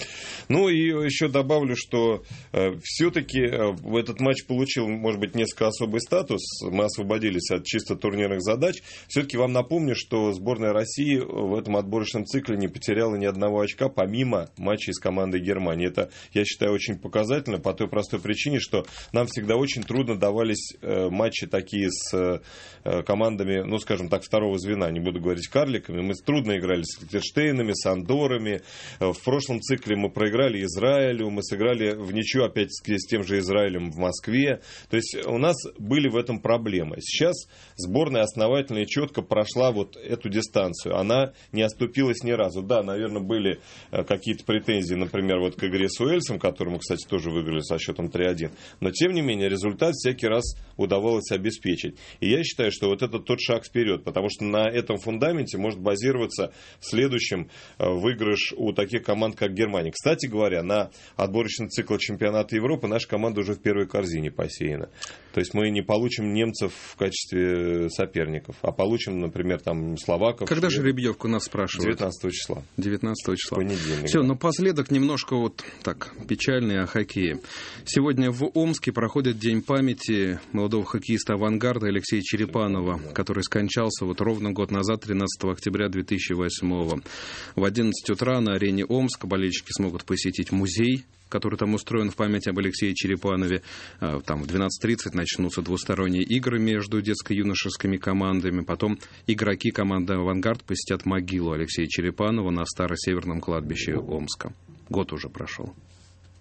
Ну и еще добавлю, что э, все-таки э, этот матч получил, может быть, несколько особый статус. Мы освободились от чисто турнирных задач. Все-таки вам напомню, что сборная России в этом отборочном цикле не потеряла ни одного очка, помимо матчей с командой Германии. Это, я считаю, очень показательно по той простой причине, что нам всегда очень трудно давались э, матчи такие с э, командами, ну, скажем так, второго звена. Не буду говорить карликами. Мы трудно играли с Лихтенштейнами, с Андорами. Э, в прошлом цикле мы проиграли Израилю, мы сыграли в ничью опять с тем же Израилем в Москве. То есть у нас были в этом проблемы. Сейчас сборная основательно и четко прошла вот эту дистанцию. Она не оступилась ни разу. Да, наверное, были какие-то претензии, например, вот к игре с Уэльсом, которую мы, кстати, тоже выиграли со счетом три один. Но, тем не менее, результат всякий раз удавалось обеспечить. И я считаю, что вот это тот шаг вперед, потому что на этом фундаменте может базироваться в следующем выигрыш у таких команд, как Германия. Кстати говоря, на отборочный цикл чемпионата Европы наша команда уже в первой корзине посеяна. То есть мы не получим немцев в качестве соперников, а получим, например, там словаков. Когда же жеребьевку нас спрашивают? девятнадцатого числа. девятнадцатого числа. Понедельник. Все, напоследок немножко вот так печально о хоккее. Сегодня в Омске проходит День памяти молодого хоккеиста «Авангарда» Алексея Черепанова, который скончался вот ровно год назад, тринадцатого октября две тысячи восьмого. В одиннадцать утра на арене Омска болельщики смогут посетить музей, который там устроен в память об Алексее Черепанове. Там в двенадцать тридцать начнутся двусторонние игры между детско-юношескими командами. Потом игроки команды «Авангард» посетят могилу Алексея Черепанова на Старо-Северном кладбище Омска. Год уже прошел.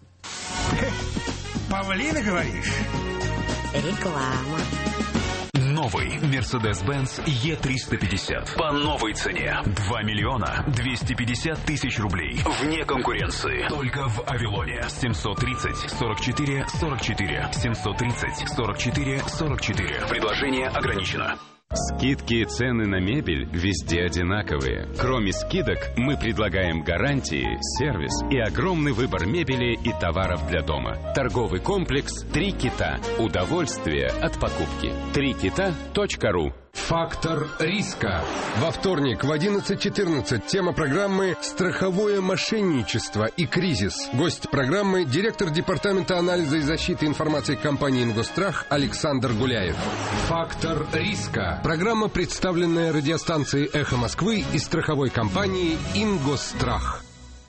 Павлина, говоришь? Реклама. Новый Mercedes-Benz и триста пятьдесят. По новой цене. два миллиона двести пятьдесят тысяч рублей. Вне конкуренции. Только в Авилоне. семьсот тридцать сорок четыре сорок четыре. семьсот тридцать сорок четыре сорок четыре. Предложение ограничено. Скидки и цены на мебель везде одинаковые. Кроме скидок, мы предлагаем гарантии, сервис и огромный выбор мебели и товаров для дома. Торговый комплекс «Три кита». Удовольствие от покупки. три кита точка ру. Фактор риска. Во вторник в одиннадцать четырнадцать тема программы «Страховое мошенничество и кризис». Гость программы — директор департамента анализа и защиты информации компании «Ингосстрах» Александр Гуляев. Фактор риска. Программа, представленная радиостанцией «Эхо Москвы» и страховой компанией «Ингосстрах».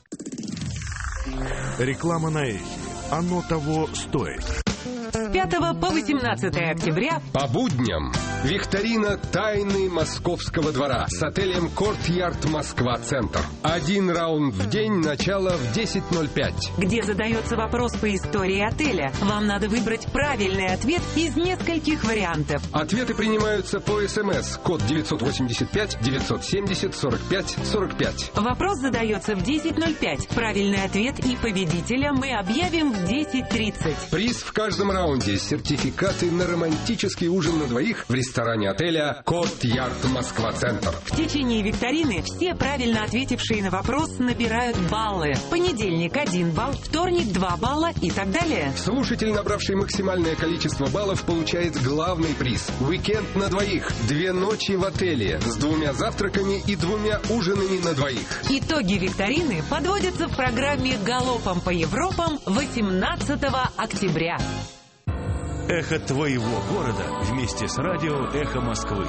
Реклама на эхе. Оно того стоит. С пятого по восемнадцатое октября по будням викторина «Тайны Московского двора» с отелем «Кортъярд Москва-Центр». Один раунд в день, начало в десять ноль пять. Где задается вопрос по истории отеля. Вам надо выбрать правильный ответ из нескольких вариантов. Ответы принимаются по СМС. Код девятьсот восемьдесят пять девятьсот семьдесят сорок пять сорок пять. Вопрос задается в десять ноль пять. Правильный ответ и победителя мы объявим в десять тридцать. Приз в каждом раунде. Сертификаты на романтический ужин на двоих в ресторане отеля «Кортъярд Москва-Центр». В течение викторины все правильно ответившие на вопрос набирают баллы. Понедельник — один балл, вторник — два балла и так далее. Слушатель, набравший максимальное количество баллов, получает главный приз – уикенд на двоих. Две ночи в отеле с двумя завтраками и двумя ужинами на двоих. Итоги викторины подводятся в программе «Галопом по Европам» восемнадцатого октября. Эхо твоего города вместе с радио «Эхо Москвы».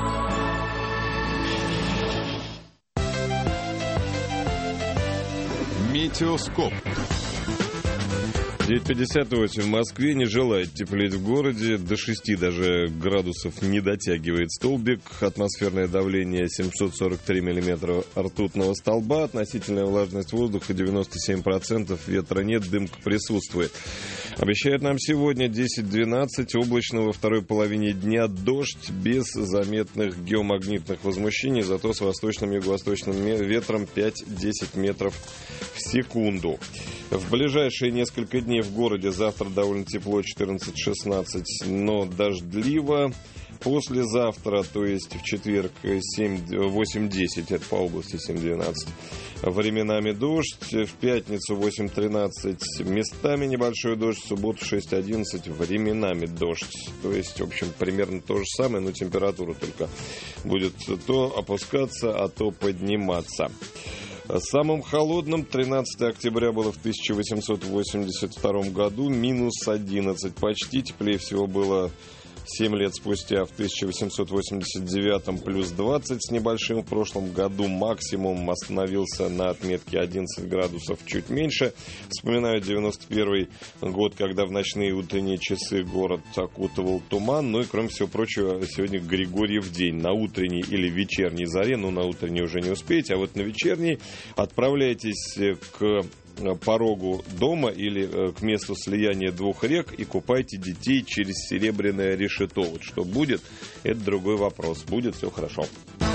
Метеоскоп. девять пятьдесят восемь в Москве, не желает теплеть в городе, до шести даже градусов не дотягивает столбик, атмосферное давление семьсот сорок три миллиметра ртутного столба, относительная влажность воздуха девяносто семь процентов, ветра нет, дымка присутствует. Обещают нам сегодня десять двенадцать, облачно во второй половине дня дождь без заметных геомагнитных возмущений, зато с восточным и юго-восточным ветром пять-десять метров в секунду. В ближайшие несколько дней в городе завтра довольно тепло, четырнадцать шестнадцать, но дождливо. Послезавтра, то есть в четверг, восемь десять, это по области семь двенадцать, временами дождь. В пятницу восемь тринадцать, местами небольшой дождь. В субботу шесть одиннадцать, временами дождь. То есть, в общем, примерно то же самое, но температура только будет то опускаться, а то подниматься. Самым холодным тринадцатого октября было в тысяча восемьсот восемьдесят втором году, минус одиннадцать. Почти теплее всего было семь лет спустя, в тысяча восемьсот восемьдесят девятом, плюс двадцать с небольшим. В прошлом году максимум остановился на отметке одиннадцать градусов, чуть меньше. Вспоминаю девяносто первый год, когда в ночные и утренние часы город окутывал туман. Ну и, кроме всего прочего, сегодня Григорьев день. На утренней или вечерней заре, ну, на утренней уже не успеете, а вот на вечерней отправляйтесь к порогу дома или к месту слияния двух рек и купайте детей через серебряное решето. Вот что будет, это другой вопрос. Будет все хорошо.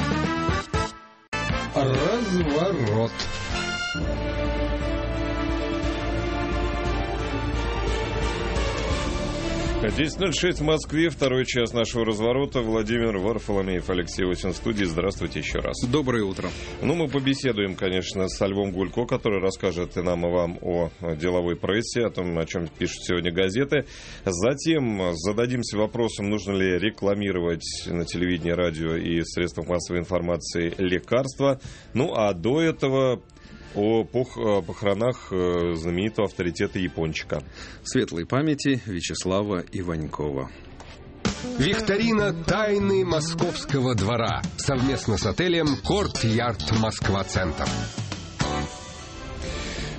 Разворот. десять ноль шесть в Москве, второй час нашего разворота. Владимир Варфоломеев, Алексей Осин в студии. Здравствуйте еще раз. Доброе утро. Ну, мы побеседуем, конечно, с Львом Гулько, который расскажет и нам, и вам о деловой прессе, о том, о чем пишут сегодня газеты. Затем зададимся вопросом, нужно ли рекламировать на телевидении, радио и средствах массовой информации лекарства. Ну, а до этого о похоронах знаменитого авторитета Япончика. Светлой памяти Вячеслава Иванькова. Викторина «Тайны Московского двора» совместно с отелем «Кортъярд Москва-Центр».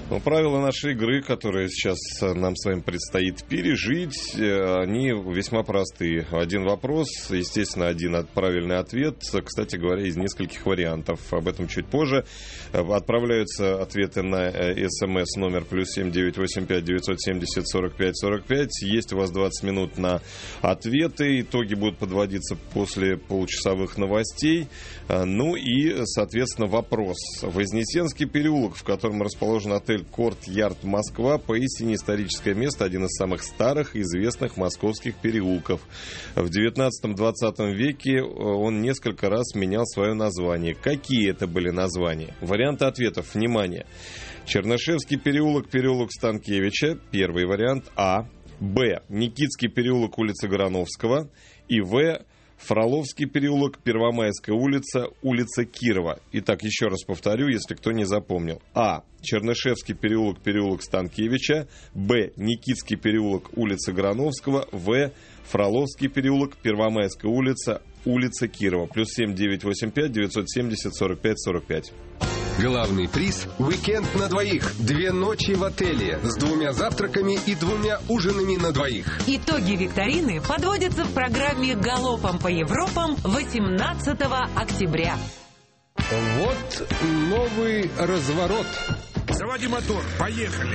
Ну, правила нашей игры, которые сейчас нам с вами предстоит пережить, они весьма простые. Один вопрос, естественно, один правильный ответ. Кстати говоря, из нескольких вариантов. Об этом чуть позже. Отправляются ответы на СМС номер плюс семь девятьсот восемьдесят пять девятьсот семьдесят сорок пять сорок пять. Есть у вас двадцать минут на ответы. Итоги будут подводиться после получасовых новостей. Ну и, соответственно, вопрос. Вознесенский переулок, в котором расположен отель Корт-Ярд Москва, поистине историческое место, один из самых старых и известных московских переулков. В девятнадцатом-двадцатом веке он несколько раз менял свое название. Какие это были названия? Варианты ответов. Внимание. Чернышевский переулок, переулок Станкевича. Первый вариант. А. Б. Никитский переулок, улица Грановского. И В. Фроловский переулок, Первомайская улица, улица Кирова. Итак, еще раз повторю, если кто не запомнил. А. Чернышевский переулок, переулок Станкевича. Б. Никитский переулок, улица Грановского. В. Фроловский переулок, Первомайская улица, улица Кирова. Плюс семь девятьсот восемьдесят пять девятьсот семьдесят сорок пять сорок пять. Главный приз – уикенд на двоих. Две ночи в отеле с двумя завтраками и двумя ужинами на двоих. Итоги викторины подводятся в программе «Галопом по Европам» восемнадцатого октября. Вот новый разворот. Заводи мотор, поехали.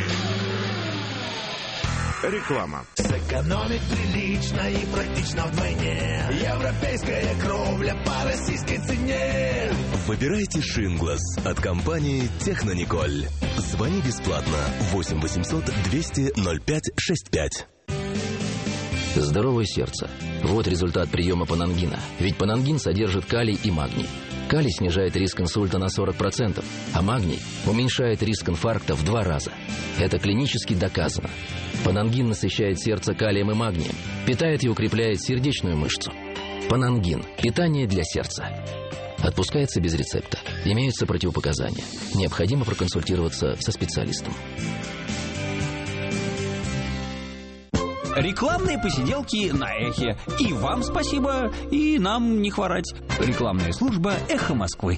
Реклама. Сэкономить прилично и практично вдвойне. Европейская кровля по российской цене. Выбирайте Шинглас от компании Технониколь. Звони бесплатно восемь восемьсот двести ноль пять шестьдесят пять. Здоровое сердце. Вот результат приема панангина. Ведь панангин содержит калий и магний. Калий снижает риск инсульта на сорок процентов, а магний уменьшает риск инфаркта в два раза. Это клинически доказано. Панангин насыщает сердце калием и магнием, питает и укрепляет сердечную мышцу. Панангин. Питание для сердца. Отпускается без рецепта. Имеются противопоказания. Необходимо проконсультироваться со специалистом. Рекламные посиделки на Эхе. И вам спасибо, и нам не хворать. Рекламная служба «Эхо Москвы».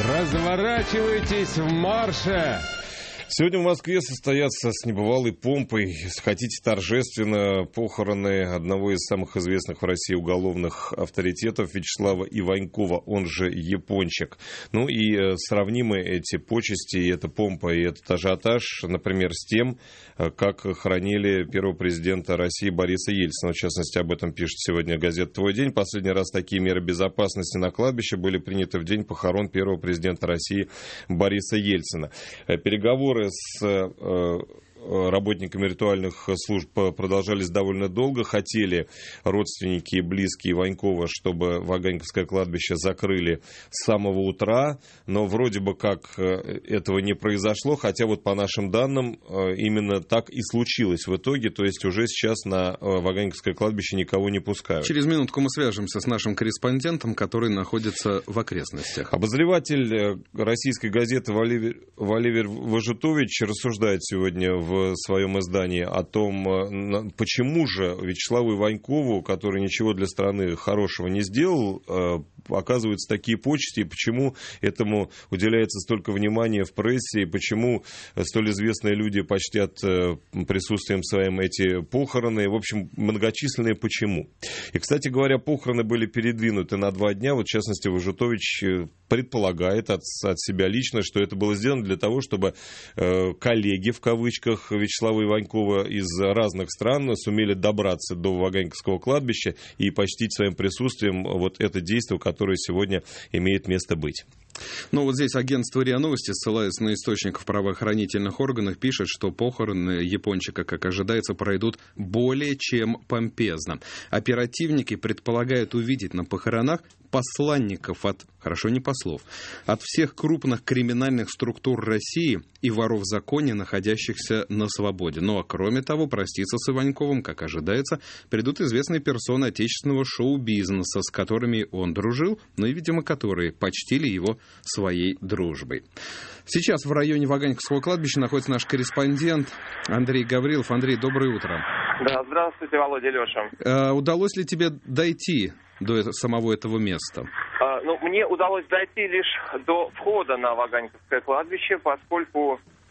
Разворачивайтесь в марше! Сегодня в Москве состоятся с небывалой помпой, если хотите, торжественно похороны одного из самых известных в России уголовных авторитетов Вячеслава Иванькова, он же Япончик. Ну и сравнимы эти почести, и эта помпа, и этот ажиотаж, например, с тем, как хоронили первого президента России Бориса Ельцина. В частности, об этом пишет сегодня газета «Твой день». Последний раз такие меры безопасности на кладбище были приняты в день похорон первого президента России Бориса Ельцина. Переговоры с э, работниками ритуальных служб продолжались довольно долго. Хотели родственники и близкие Иванькова, чтобы Ваганьковское кладбище закрыли с самого утра, но вроде бы как этого не произошло, хотя вот по нашим данным именно так и случилось в итоге, то есть уже сейчас на Ваганьковское кладбище никого не пускают. Через минутку мы свяжемся с нашим корреспондентом, который находится в окрестностях. Обозреватель российской газеты Валерий, Валерий Важутович рассуждает сегодня в в своем издании о том, почему же Вячеславу Иванькову, который ничего для страны хорошего не сделал, оказываются такие почести, и почему этому уделяется столько внимания в прессе, и почему столь известные люди почтят присутствием своим эти похороны, в общем, многочисленные почему. И, кстати говоря, похороны были передвинуты на два дня, вот в частности Важутович предполагает от, от себя лично, что это было сделано для того, чтобы э, коллеги, в кавычках, Вячеслава Иванькова из разных стран сумели добраться до Ваганьковского кладбища и почтить своим присутствием вот это действие, которое сегодня имеет место быть. Ну, вот здесь агентство РИА Новости, ссылаясь на источников правоохранительных органов, пишет, что похороны Япончика, как ожидается, пройдут более чем помпезно. Оперативники предполагают увидеть на похоронах посланников от, хорошо, не послов, от всех крупных криминальных структур России и воров в законе, находящихся на свободе. Ну, а кроме того, проститься с Иваньковым, как ожидается, придут известные персоны отечественного шоу-бизнеса, с которыми он дружил, ну и, видимо, которые почтили его своей дружбой. Сейчас в районе Ваганьковского кладбища находится наш корреспондент Андрей Гаврилов. Андрей, доброе утро. Да, здравствуйте, Володя, Леша. Э, удалось ли тебе дойти до этого, самого этого места? А, ну, мне удалось дойти лишь до входа на Ваганьковское кладбище, поскольку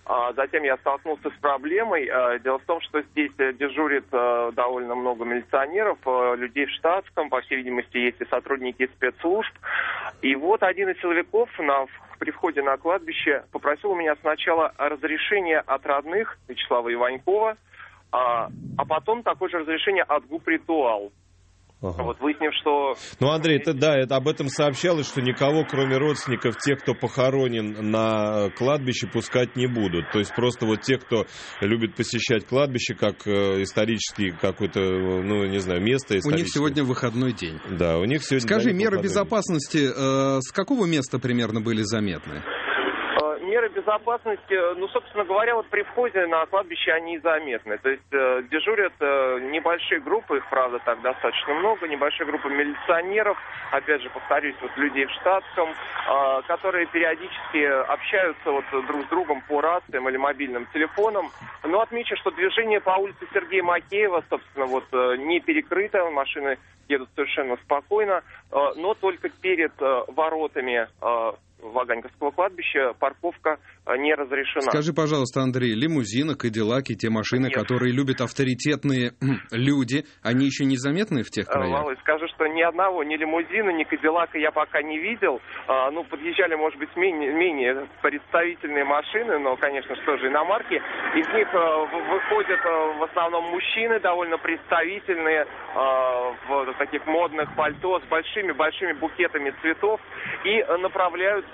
А затем я столкнулся с проблемой. Дело в том, что здесь дежурит довольно много милиционеров, людей в штатском, по всей видимости, есть и сотрудники спецслужб. И вот один из силовиков на, при входе на кладбище попросил у меня сначала разрешение от родных Вячеслава Иванькова, а, а потом такое же разрешение от ГУП «Ритуал». Ага. Вот, выяснив, что... Ну, Андрей, это да, это, об этом сообщалось, что никого, кроме родственников, тех, кто похоронен на кладбище, пускать не будут. То есть просто вот те, кто любит посещать кладбище как э, исторический какое-то, ну, не знаю, место историческое. У них сегодня выходной день. Да, у них сегодня... Скажи, меры безопасности э, с какого места примерно были заметны? Меры безопасности, ну, собственно говоря, вот при входе на кладбище они заметны. То есть э, дежурят э, небольшие группы, их, правда, так достаточно много, небольшая группа милиционеров, опять же, повторюсь, вот людей в штатском, э, которые периодически общаются вот друг с другом по рациям или мобильным телефонам. Но отмечу, что движение по улице Сергея Макеева, собственно, вот э, не перекрыто, машины едут совершенно спокойно, э, но только перед э, воротами э, Ваганьковского кладбища парковка не разрешена. Скажи, пожалуйста, Андрей, лимузины, кадиллаки, те машины, Нет. которые любят авторитетные люди, они еще не заметны в тех краях? Володь, скажу, что ни одного, ни лимузина, ни кадиллака я пока не видел. А, ну, подъезжали, может быть, менее, менее представительные машины, но, конечно, что же, иномарки. Из них а, выходят а, в основном мужчины, довольно представительные, а, в таких модных пальто с большими-большими букетами цветов и направляются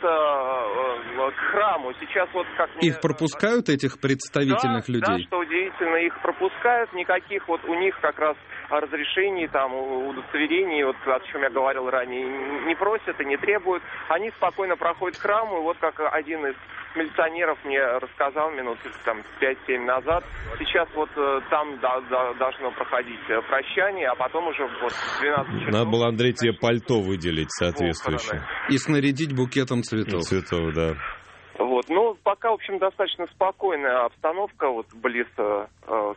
а, к храму. Сейчас вот как мне... Их пропускают, этих представительных да, людей? Да, что удивительно, их пропускают. Никаких вот у них как раз разрешений, там, удостоверений, вот о чем я говорил ранее, не просят и не требуют. Они спокойно проходят к храму. И вот как один из милиционеров мне рассказал минут там пять-семь назад, сейчас вот там да, да, должно проходить прощание, а потом уже вот в двенадцать часов... Надо было, Андрей, тебе пальто выделить соответствующее. И снарядить букетом цветов. Цветов, да. Вот, ну, пока, в общем, достаточно спокойная обстановка, вот, близ э,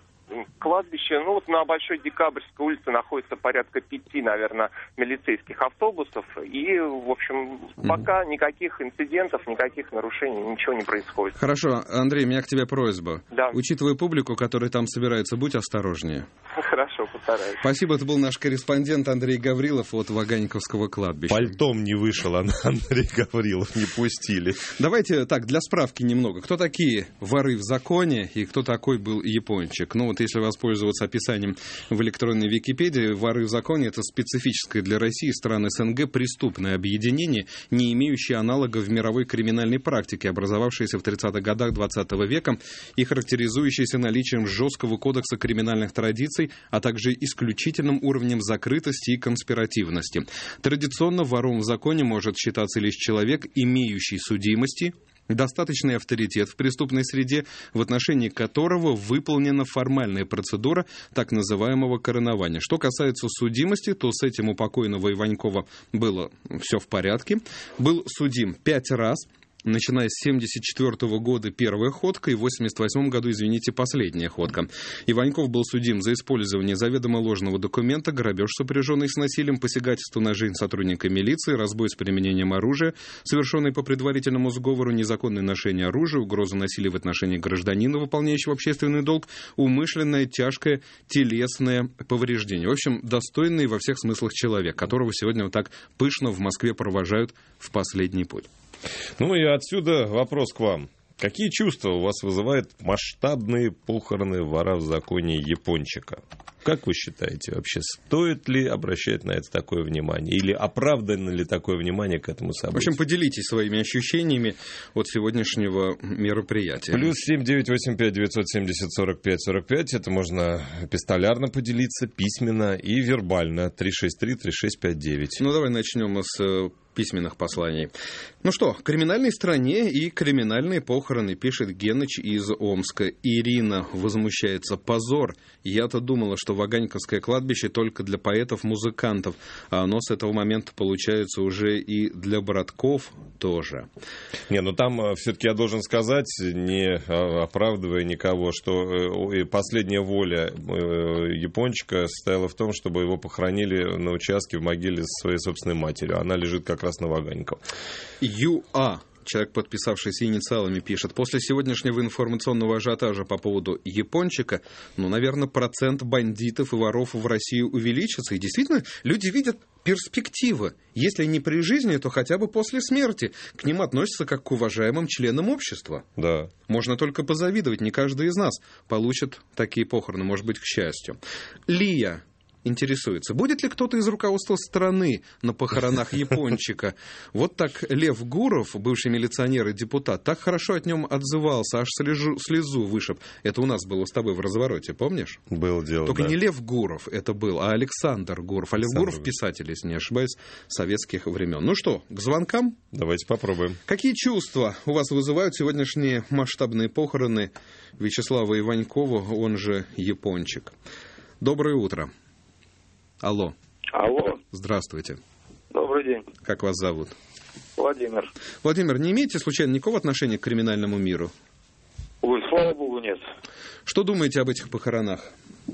кладбища. Ну, вот на Большой Декабрьской улице находится порядка пяти, наверное, милицейских автобусов. И, в общем, пока mm-hmm. никаких инцидентов, никаких нарушений, ничего не происходит. Хорошо. Андрей, у меня к тебе просьба. Да. Учитывая публику, которая там собирается, будь осторожнее. Хорошо, постараюсь. Спасибо, это был наш корреспондент Андрей Гаврилов от Ваганьковского кладбища. Пальтом не вышел Андрей Гаврилов, не пустили. Давайте так, для справки немного. Кто такие воры в законе и кто такой был Япончик? Ну вот если воспользоваться описанием в электронной Википедии, воры в законе — это специфическое для России и стран СНГ преступное объединение, не имеющее аналога в мировой криминальной практике, образовавшееся в тридцатых годах двадцатого века и характеризующееся наличием жесткого кодекса криминальных традиций, а также исключительным уровнем закрытости и конспиративности. Традиционно вором в законе может считаться лишь человек, имеющий судимости, достаточный авторитет в преступной среде, в отношении которого выполнена формальная процедура так называемого коронования. Что касается судимости, то с этим у покойного Иванькова было все в порядке. Был судим пять раз. Начиная с семьдесят четвёртого года первая ходка и в восемьдесят восьмом году, извините, последняя ходка. Иваньков был судим за использование заведомо ложного документа, грабеж, сопряженный с насилием, посягательство на жизнь сотрудника милиции, разбой с применением оружия, совершенный по предварительному сговору, незаконное ношение оружия, угроза насилия в отношении гражданина, выполняющего общественный долг, умышленное тяжкое телесное повреждение. В общем, достойный во всех смыслах человек, которого сегодня вот так пышно в Москве провожают в последний путь. Ну и отсюда вопрос к вам. Какие чувства у вас вызывают масштабные похороны вора в законе Япончика? Как вы считаете, вообще стоит ли обращать на это такое внимание? Или оправдано ли такое внимание к этому событию? В общем, поделитесь своими ощущениями от сегодняшнего мероприятия. Плюс семь девять восемь пять девятьсот семьдесят сорок пять сорок пять. Это можно эпистолярно поделиться, письменно и вербально. три шесть три три шесть пять девять. Ну, давай начнем с письменных посланий. Ну что, в криминальной стране и криминальные похороны, пишет Геныч из Омска. Ирина возмущается. Позор. Я-то думала, что Ваганьковское кладбище только для поэтов-музыкантов, а оно с этого момента получается уже и для братков тоже. Не, ну там все-таки я должен сказать, не оправдывая никого, что последняя воля Япончика состояла в том, чтобы его похоронили на участке в могиле со своей собственной матерью. Она лежит как раз на Ваганьково. ЮА Человек, подписавшийся инициалами, пишет: после сегодняшнего информационного ажиотажа по поводу япончика, ну, наверное, процент бандитов и воров в России увеличится. И действительно, люди видят перспективы. Если не при жизни, то хотя бы после смерти. К ним относятся как к уважаемым членам общества. Да. Можно только позавидовать. Не каждый из нас получит такие похороны, может быть, к счастью. Лия интересуется, будет ли кто-то из руководства страны на похоронах япончика. Вот так Лев Гуров, бывший милиционер и депутат, так хорошо от нем отзывался, аж слезу, слезу вышиб. Это у нас было с тобой в развороте, помнишь? Было дело, Только да. не Лев Гуров это был, а Александр Гуров. А Лев Александр Гуров писатель, если не ошибаюсь, советских времен. Ну что, к звонкам? Давайте попробуем. Какие чувства у вас вызывают сегодняшние масштабные похороны Вячеслава Иванькова, он же Япончик? Доброе утро. Алло. Алло. Здравствуйте. Добрый день. Как вас зовут? Владимир. Владимир, не имеете, случайно, никакого отношения к криминальному миру? Ой, слава богу, нет. Что думаете об этих похоронах?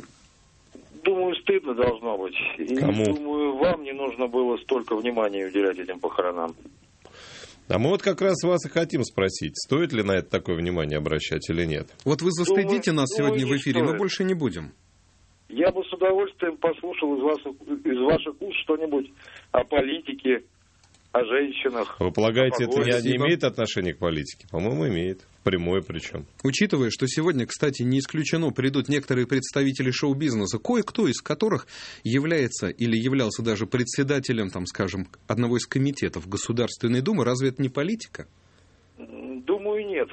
Думаю, стыдно должно быть. И Кому? думаю, вам не нужно было столько внимания уделять этим похоронам. А мы вот как раз вас и хотим спросить, стоит ли на это такое внимание обращать или нет? Вот вы застыдите думаю, нас думаю, сегодня в эфире, стоит. мы больше не будем. Я бы с удовольствием послушал из ваших, из ваших уст что-нибудь о политике, о женщинах. Вы полагаете, это не, не Спасибо. имеет отношения к политике? По-моему, имеет. Прямое причем. Учитывая, что сегодня, кстати, не исключено, придут некоторые представители шоу-бизнеса, кое-кто из которых является или являлся даже председателем, там, скажем, одного из комитетов Государственной Думы, разве это не политика? Думаю, нет.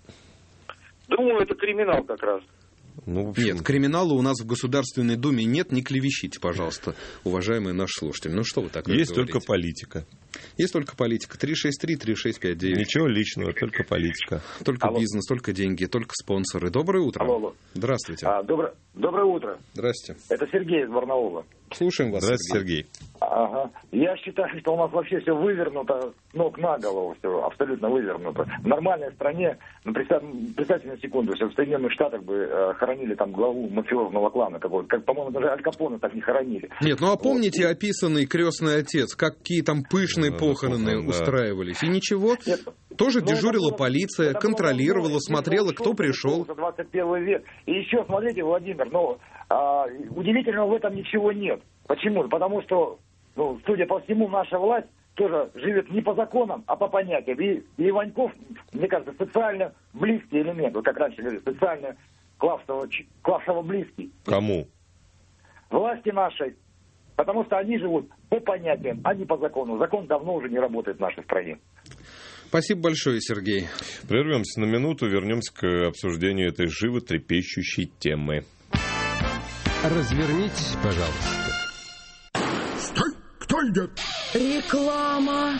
Думаю, это криминал как раз. Ну, в общем... Нет, криминала у нас в Государственной Думе нет, не клевещите, пожалуйста, уважаемые наши слушатели. Ну что вы так Есть говорите? только политика. Есть только политика. три шесть три три шесть пять девять. Ничего личного, только политика. Только Алло. бизнес, только деньги, только спонсоры. Доброе утро. Алло, алло. Здравствуйте. А, добро... Доброе утро. Здрасте. Это Сергей из Барнаула. Слушаем вас, Здравствуйте, Сергей. Сергей. Ага. Я считаю, что у нас вообще все вывернуто, ног на голову, все абсолютно вывернуто. В нормальной стране, ну, представь, представьте на секунду, что в Соединенных Штатах бы э, хоронили там главу мафиозного клана какого-то, как, по-моему, даже Аль Капоне так не хоронили. Нет, ну а помните вот. Описанный крестный отец, какие там пышные да, похороны да. устраивались? И ничего, Нет, тоже ну, дежурила это, полиция, это контролировала, было, смотрела, это кто пришел. Это двадцать первый век. И еще, смотрите, Владимир, ну, а, удивительного в этом ничего нет. Почему? Потому что, ну, судя по всему, наша власть тоже живет не по законам, а по понятиям. И, и Иваньков, мне кажется, социально близкий элемент. Вот как раньше говорили, социально классово, классово близкий. Кому? Власти нашей. Потому что они живут по понятиям, а не по закону. Закон давно уже не работает в нашей стране. Спасибо большое, Сергей. Прервемся на минуту, вернемся к обсуждению этой животрепещущей темы. Развернитесь, пожалуйста. Стой! Кто идет? Реклама.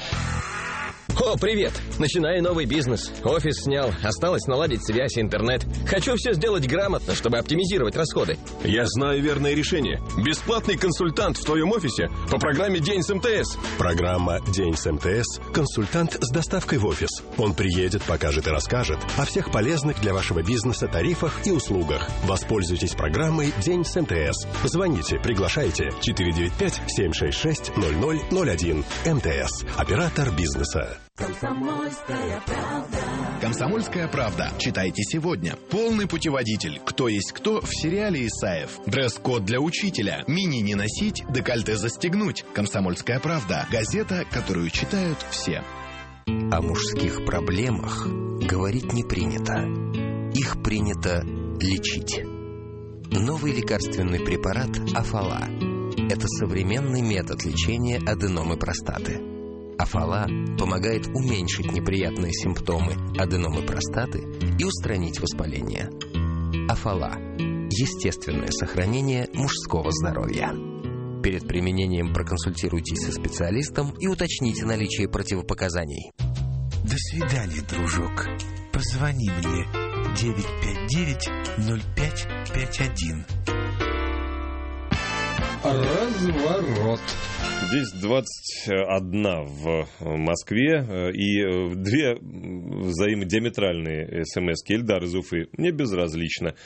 О, привет! Начинаю новый бизнес. Офис снял. Осталось наладить связь, интернет. Хочу все сделать грамотно, чтобы оптимизировать расходы. Я знаю верное решение. Бесплатный консультант в твоем офисе по программе «День с МТС». Программа «День с МТС» – консультант с доставкой в офис. Он приедет, покажет и расскажет о всех полезных для вашего бизнеса тарифах и услугах. Воспользуйтесь программой «День с МТС». Звоните, приглашайте. четыре девять пять семь шесть шесть ноль ноль ноль один. МТС. Оператор бизнеса. Комсомольская правда. «Комсомольская правда». Читайте сегодня. Полный путеводитель. Кто есть кто в сериале Исаев. Дресс-код для учителя. Мини не носить, декольте застегнуть. «Комсомольская правда». Газета, которую читают все. О мужских проблемах говорить не принято. Их принято лечить. Новый лекарственный препарат Афала. Это современный метод лечения аденомы простаты. Афала помогает уменьшить неприятные симптомы аденомы простаты и устранить воспаление. Афала – естественное сохранение мужского здоровья. Перед применением проконсультируйтесь со специалистом и уточните наличие противопоказаний. До свидания, дружок. Позвони мне девять пять девять ноль пять пять один. Разворот. Здесь двадцать одна в Москве и две взаимодиаметральные смс-ки. Эльдар из Уфы. Мне безразлично.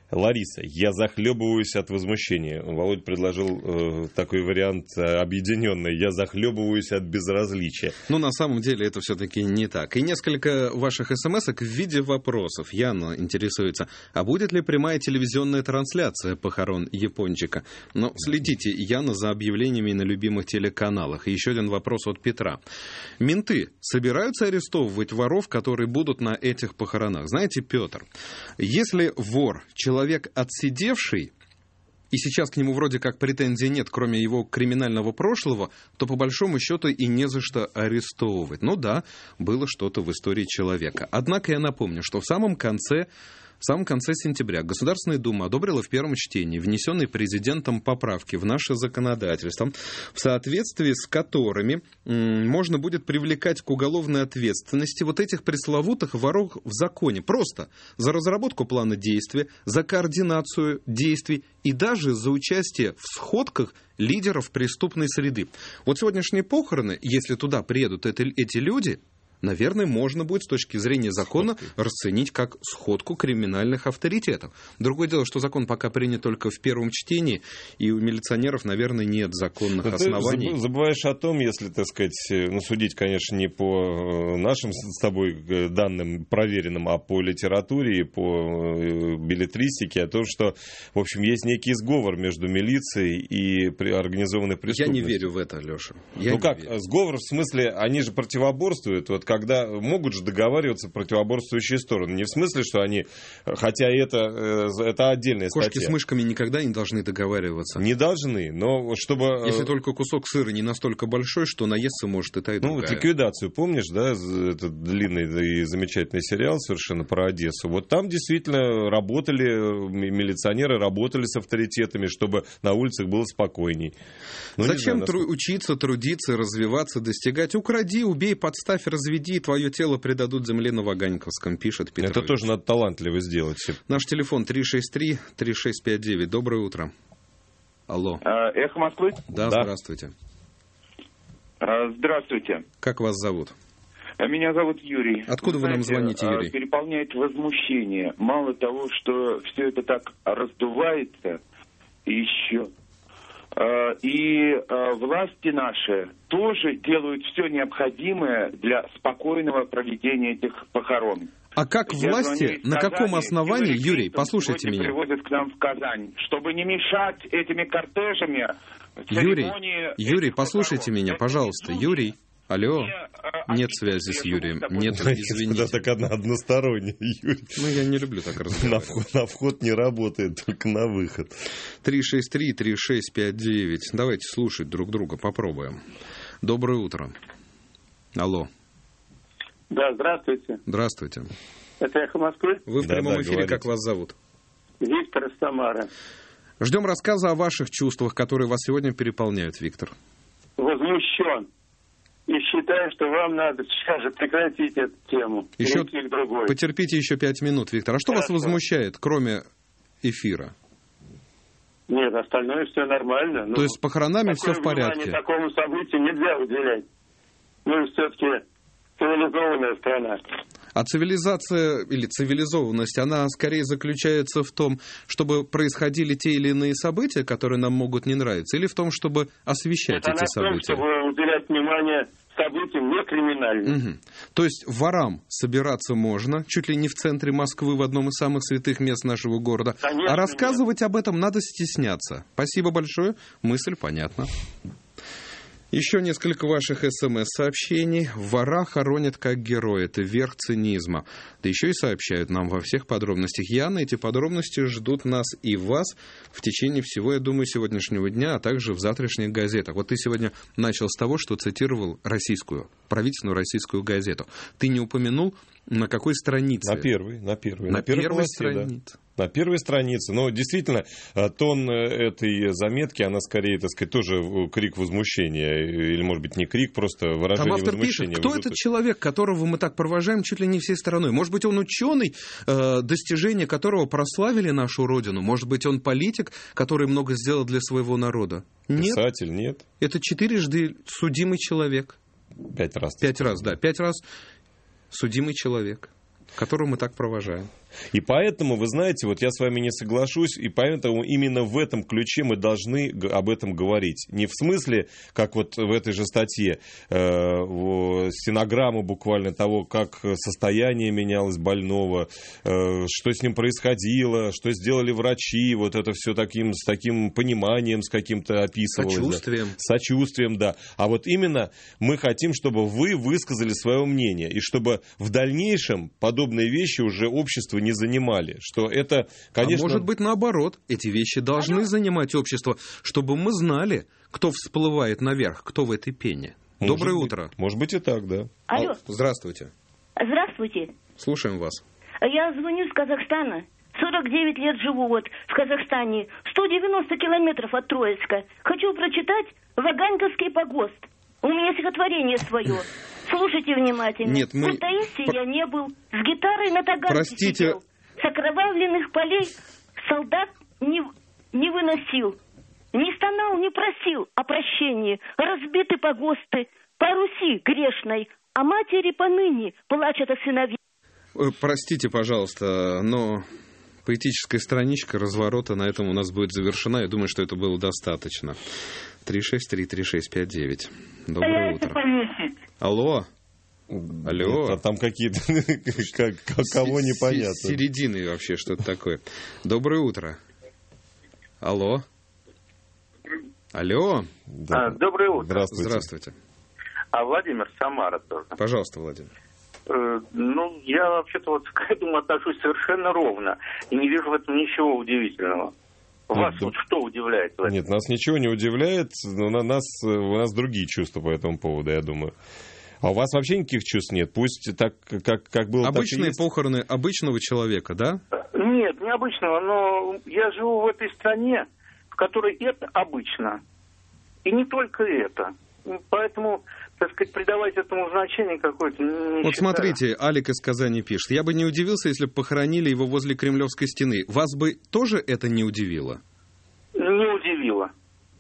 Лариса, я захлебываюсь от возмущения. Володь предложил э, такой вариант э, объединенный. Я захлебываюсь от безразличия. Ну, на самом деле, это все-таки не так. И несколько ваших смс-ок в виде вопросов. Яна интересуется, а будет ли прямая телевизионная трансляция похорон Япончика? Ну, следите, Яна, за объявлениями на любимых телеканалах. И еще один вопрос от Петра. Менты собираются арестовывать воров, которые будут на этих похоронах? Знаете, Петр, если вор, человек отсидевший, и сейчас к нему вроде как претензий нет, кроме его криминального прошлого, то по большому счету и не за что арестовывать. Ну да, было что-то в истории человека. Однако я напомню, что в самом конце... В самом конце сентября Государственная Дума одобрила в первом чтении внесенные президентом поправки в наше законодательство, в соответствии с которыми м, можно будет привлекать к уголовной ответственности вот этих пресловутых воров в законе. Просто за разработку плана действия, за координацию действий и даже за участие в сходках лидеров преступной среды. Вот сегодняшние похороны, если туда приедут это, эти люди... наверное, можно будет с точки зрения закона расценить как сходку криминальных авторитетов. Другое дело, что закон пока принят только в первом чтении, и у милиционеров, наверное, нет законных Но оснований. Ты забываешь о том, если, так сказать, ну, судить, конечно, не по нашим с тобой данным проверенным, а по литературе и по беллетристике, о том, что, в общем, есть некий сговор между милицией и организованной преступностью. Я не верю в это, Леша. Я ну как, верю. Сговор в смысле, они же противоборствуют, вот когда могут же договариваться противоборствующие стороны. Не в смысле, что они, хотя это, это отдельная статья. Кошки с мышками никогда не должны договариваться. Не должны, но чтобы... Если только кусок сыра не настолько большой, что наесться может и та, и другая. Ну, вот «Ликвидацию», помнишь, да, этот длинный и замечательный сериал совершенно про Одессу. Вот там действительно работали, милиционеры работали с авторитетами, чтобы на улицах было спокойней. Ну, зачем знаю, тру- насколько... учиться, трудиться, развиваться, достигать? Укради, убей, подставь, разведи, и твое тело предадут земле на Ваганьковском, пишет Петрович. Это тоже надо талантливо сделать. Наш телефон три шесть три три шесть пять девять. Доброе утро. Алло. Эхо Москвы? Да, да, здравствуйте. Здравствуйте. Как вас зовут? Меня зовут Юрий. Откуда вы, знаете, нам звоните, Юрий? Переполняет возмущение. Мало того, что все это так раздувается, еще... И власти наши тоже делают все необходимое для спокойного проведения этих похорон. А как власти, на каком основании, Юрий, послушайте меня. Привозят к нам в Казань, чтобы не мешать этими кортежами. Юрий, Юрий, послушайте меня, пожалуйста, Юрий. Алло, нет связи с Юрием. Нет, извините. Это так односторонне, Юрий. Ну, я не люблю так разговаривать. На вход, на вход не работает, только на выход. три шесть три три шесть пять девять. Давайте слушать друг друга, попробуем. Доброе утро. Алло. Да, здравствуйте. Здравствуйте. Это «Эхо Москвы»? Вы в да, прямом да, эфире, говорите. Как вас зовут? Виктор из Самары. Ждем рассказа о ваших чувствах, которые вас сегодня переполняют, Виктор. Возмущен. И считаю, что вам надо сейчас же прекратить эту тему. Еще потерпите еще пять минут, Виктор. А что Хорошо. вас возмущает, кроме эфира? Нет, остальное все нормально. То есть с похоронами все в порядке? Такому событию нельзя уделять. Мы все-таки цивилизованная страна. А цивилизация или цивилизованность, она скорее заключается в том, чтобы происходили те или иные события, которые нам могут не нравиться, или в том, чтобы освещать Это эти события? Это чтобы уделять внимание событиям не криминальным. Угу. То есть ворам собираться можно, чуть ли не в центре Москвы, в одном из самых святых мест нашего города. Конечно, а рассказывать нет. об этом надо стесняться. Спасибо большое, мысль понятна. Еще несколько ваших смс-сообщений. Вора хоронят как героя. Это верх цинизма. Да еще и сообщают нам во всех подробностях. Яна, эти подробности ждут нас и вас в течение всего, я думаю, сегодняшнего дня, а также в завтрашних газетах. Вот ты сегодня начал с того, что цитировал российскую, правительственную российскую газету. Ты не упомянул, на какой странице? На первой. На первой, на на первой, первой странице. Да. На первой странице. Но действительно, тон этой заметки, она скорее, так сказать, тоже крик возмущения. Или, может быть, не крик, просто выражение Там автор возмущения. Пишет, кто этот человек, которого мы так провожаем чуть ли не всей стороной? Может быть, он ученый, достижения которого прославили нашу родину? Может быть, он политик, который много сделал для своего народа? Нет. Писатель, нет. Это четырежды судимый человек. Пять раз. Пять раз, да. Пять раз судимый человек, которого мы так провожаем. И поэтому, вы знаете, вот я с вами не соглашусь, и поэтому именно в этом ключе мы должны об этом говорить. Не в смысле, как вот в этой же статье, э, стенограмму буквально того, как состояние менялось больного, э, что с ним происходило, что сделали врачи, вот это все таким, с таким пониманием, с каким-то описывалось. Сочувствием. Да. Сочувствием, да. А вот именно мы хотим, чтобы вы высказали свое мнение, и чтобы в дальнейшем подобные вещи уже общество не занимали, что это, конечно... А может быть, наоборот, эти вещи должны Алло. занимать общество, чтобы мы знали, кто всплывает наверх, кто в этой пене. Может Доброе быть, утро. Может быть и так, да. Алло. Здравствуйте. Здравствуйте. Слушаем вас. Я звоню из Казахстана. сорок девять лет живу вот в Казахстане. сто девяносто километров от Троицка. Хочу прочитать Ваганьковский погост. У меня стихотворение свое. Слушайте внимательно. Нет, мы... В Таисе я не был. С гитарой на таганке Простите. сидел. С окровавленных полей солдат не, не выносил. Не стонал, не просил о прощении. Разбиты погосты по Руси грешной. А матери поныне плачут о сыновьях. Простите, пожалуйста, но поэтическая страничка разворота на этом у нас будет завершена. Я думаю, что это было достаточно. три шесть три три шесть пять девять. Доброе утро. Алло. Алло. Нет, а там какие-то... Кого непонятно. Середины вообще что-то такое. Доброе утро. Алло. Алло. А, доброе утро. Здравствуйте. Здравствуйте. А Владимир, Самара тоже. Пожалуйста, Владимир. Э, ну, я вообще-то вот к этому отношусь совершенно ровно. И не вижу в этом ничего удивительного. Вас Нет, вот что удивляет? Нет, нас ничего не удивляет. Но на нас, у нас другие чувства по этому поводу, я думаю. А у вас вообще никаких чувств нет? Пусть так, как, как было, Обычные так и есть. похороны обычного человека, да? Нет, не обычного, но я живу в этой стране, в которой это обычно. И не только это. Поэтому, так сказать, придавать этому значение какое-то не Вот считаю. смотрите, Алик из Казани пишет. Я бы не удивился, если бы похоронили его возле Кремлевской стены. Вас бы тоже это не удивило? Не удивило.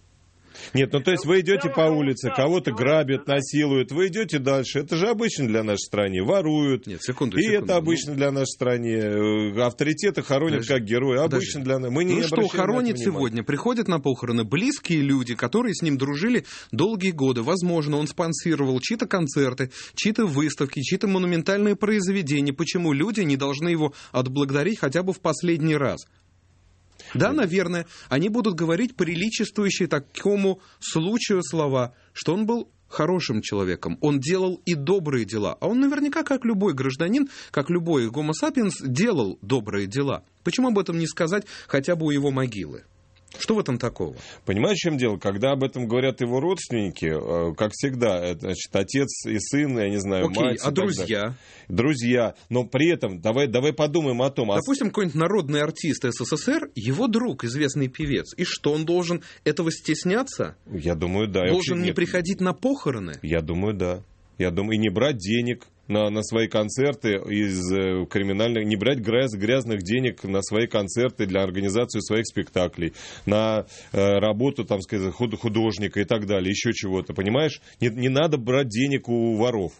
Нет, ну то есть вы идете по улице, кого-то грабят, насилуют, вы идете дальше. Это же обычно для нашей страны. Воруют. Нет, секунду, И секунду. это обычно для нашей страны. Авторитеты хоронят Подожди. как герои. Обычно Подожди. для нас. Мы не Ну что, обращаем на хоронит это внимания. сегодня, приходят на похороны близкие люди, которые с ним дружили долгие годы. Возможно, он спонсировал чьи-то концерты, чьи-то выставки, чьи-то монументальные произведения. Почему люди не должны его отблагодарить хотя бы в последний раз? Да, наверное, они будут говорить приличествующие такому случаю слова, что он был хорошим человеком, он делал и добрые дела. А он наверняка, как любой гражданин, как любой гомо сапиенс, делал добрые дела. Почему об этом не сказать хотя бы у его могилы? Что в этом такого? Понимаешь, в чем дело? Когда об этом говорят его родственники, как всегда, это, значит, отец и сын, я не знаю, Окей, мать. а друзья? Друзья. Но при этом, давай, давай подумаем о том... Допустим, какой-нибудь народный артист СССР, его друг, известный певец. И что, он должен этого стесняться? Я думаю, да. Должен не нет. приходить на похороны? Я думаю, да. Я думаю, и не брать денег на, на свои концерты из э, криминальных, не брать гряз, грязных денег на свои концерты для организации своих спектаклей, на э, работу, там, сказать, худ, художника и так далее, еще чего-то, понимаешь? Не, не надо брать денег у воров.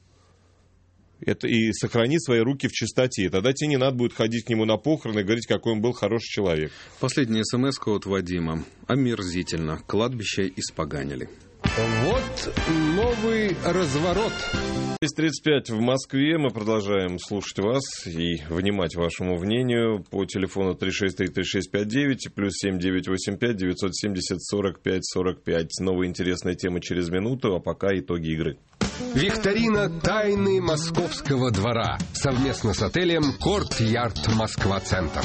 Это, и сохрани свои руки в чистоте. И тогда тебе не надо будет ходить к нему на похороны и говорить, какой он был хороший человек. Последняя смс-ка от Вадима. Омерзительно. Кладбище испоганили. Вот новый разворот. шесть тридцать пять в Москве. Мы продолжаем слушать вас и внимать вашему мнению по телефону три шесть три три шесть пять девять плюс семь девять восемь пять девятьсот семьдесят сорок пять сорок пять. Новая интересная тема через минуту, а пока итоги игры. Викторина «Тайны московского двора» совместно с отелем «Корт-Ярд Москва-Центр».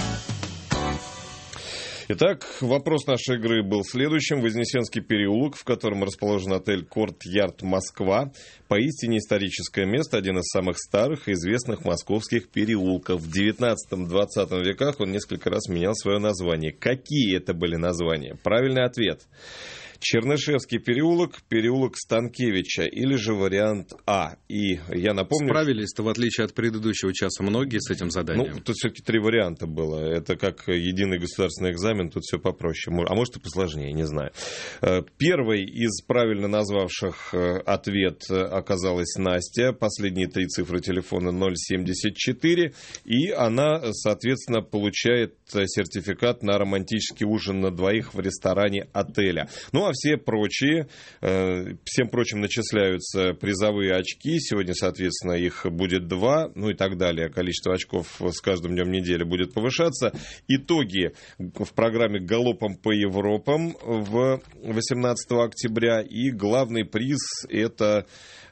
Итак, вопрос нашей игры был следующим. Вознесенский переулок, в котором расположен отель «Корт-Ярд Москва», поистине историческое место, один из самых старых и известных московских переулков. В девятнадцатом-двадцатом веках он несколько раз менял свое название. Какие это были названия? Правильный ответ. Чернышевский переулок, переулок Станкевича, или же вариант А. И я напомню... Справились-то, в отличие от предыдущего часа, многие с этим заданием? Ну, тут все-таки три варианта было. Это как единый государственный экзамен, тут все попроще. А может и посложнее, не знаю. Первой из правильно назвавших ответ оказалась Настя. Последние три цифры телефона ноль семьдесят четыре. И она, соответственно, получает сертификат на романтический ужин на двоих в ресторане отеля. Ну, а все прочие, всем прочим начисляются призовые очки. Сегодня, соответственно, их будет два, ну и так далее. Количество очков с каждым днем недели будет повышаться. Итоги в программе «Галопом по Европам» в восемнадцатого октября. И главный приз – это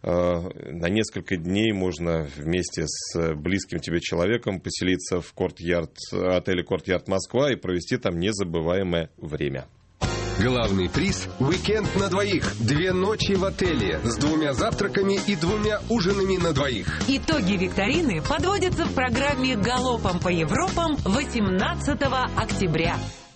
на несколько дней можно вместе с близким тебе человеком поселиться в Корт-Ярд, отеле «Корт-Ярд Москва» и провести там незабываемое время. Главный приз – уикенд на двоих. Две ночи в отеле с двумя завтраками и двумя ужинами на двоих. Итоги викторины подводятся в программе «Галопом по Европам» восемнадцатого октября.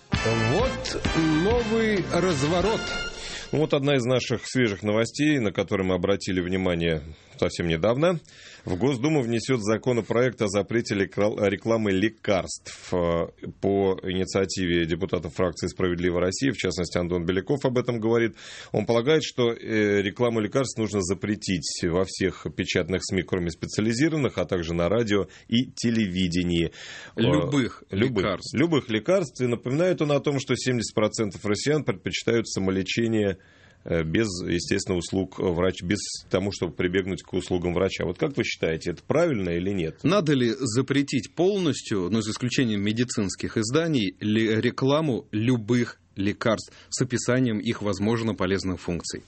Вот новый разворот. Ну, вот одна из наших свежих новостей, на которые мы обратили внимание совсем недавно. В Госдуму внесет законопроект о запрете рекламы лекарств. По инициативе депутатов фракции «Справедливая Россия», в частности, Антон Беляков об этом говорит. Он полагает, что рекламу лекарств нужно запретить во всех печатных СМИ, кроме специализированных, а также на радио и телевидении. Любых, любых лекарств. Любых лекарств. И напоминает он о том, что семьдесят процентов россиян предпочитают самолечение без, естественно, услуг врача, без того, чтобы прибегнуть к услугам врача. Вот как вы считаете, это правильно или нет? Надо ли запретить полностью, ну, за исключением медицинских изданий, рекламу любых лекарств с описанием их, возможно, полезных функций?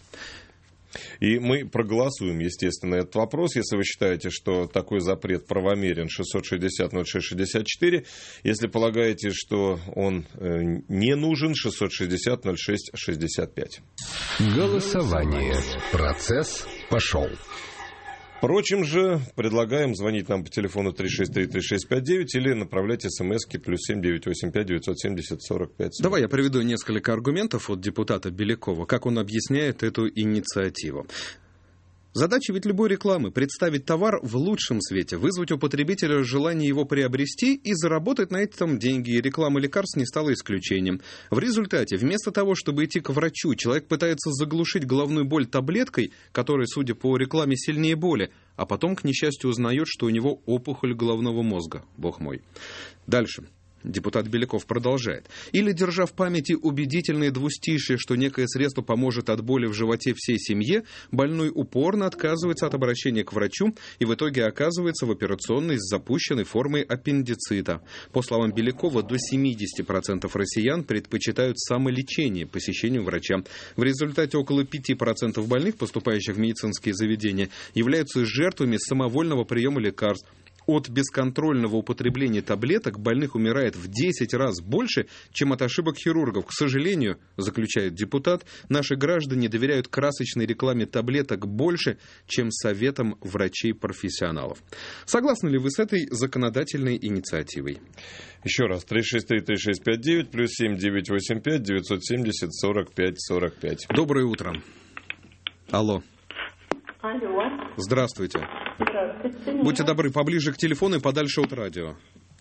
И мы проголосуем, естественно, этот вопрос. Если вы считаете, что такой запрет правомерен, шестьсот шестьдесят ноль шесть шестьдесят четыре. Если полагаете, что он не нужен, шестьсот шестьдесят ноль шесть шестьдесят пять. Голосование. Процесс пошел. Впрочем же, предлагаем звонить нам по телефону три шесть три три шесть пять девять или направлять смски плюс семь девять восемь пять девятьсот семьдесят сорок пять. Давай я приведу несколько аргументов от депутата Белякова, как он объясняет эту инициативу. Задача ведь любой рекламы – представить товар в лучшем свете, вызвать у потребителя желание его приобрести и заработать на этом деньги. И реклама лекарств не стала исключением. В результате, вместо того, чтобы идти к врачу, человек пытается заглушить головную боль таблеткой, которая, судя по рекламе, сильнее боли, а потом, к несчастью, узнает, что у него опухоль головного мозга. Бог мой. Дальше. Депутат Беляков продолжает. Или, держа в памяти убедительные двустишие, что некое средство поможет от боли в животе всей семье, больной упорно отказывается от обращения к врачу и в итоге оказывается в операционной с запущенной формой аппендицита. По словам Белякова, до семьдесят процентов россиян предпочитают самолечение посещению врача. В результате около пять процентов больных, поступающих в медицинские заведения, являются жертвами самовольного приема лекарств. От бесконтрольного употребления таблеток больных умирает в десять раз больше, чем от ошибок хирургов. К сожалению, заключает депутат, наши граждане доверяют красочной рекламе таблеток больше, чем советам врачей-профессионалов. Согласны ли вы с этой законодательной инициативой? Еще раз, три шесть три три шесть пять девять плюс семь девять восемь пять девятьсот семьдесят сорок пять сорок пять. Доброе утро. Алло. Алло. Здравствуйте. Здравствуйте. Будьте добры, поближе к телефону и подальше от радио.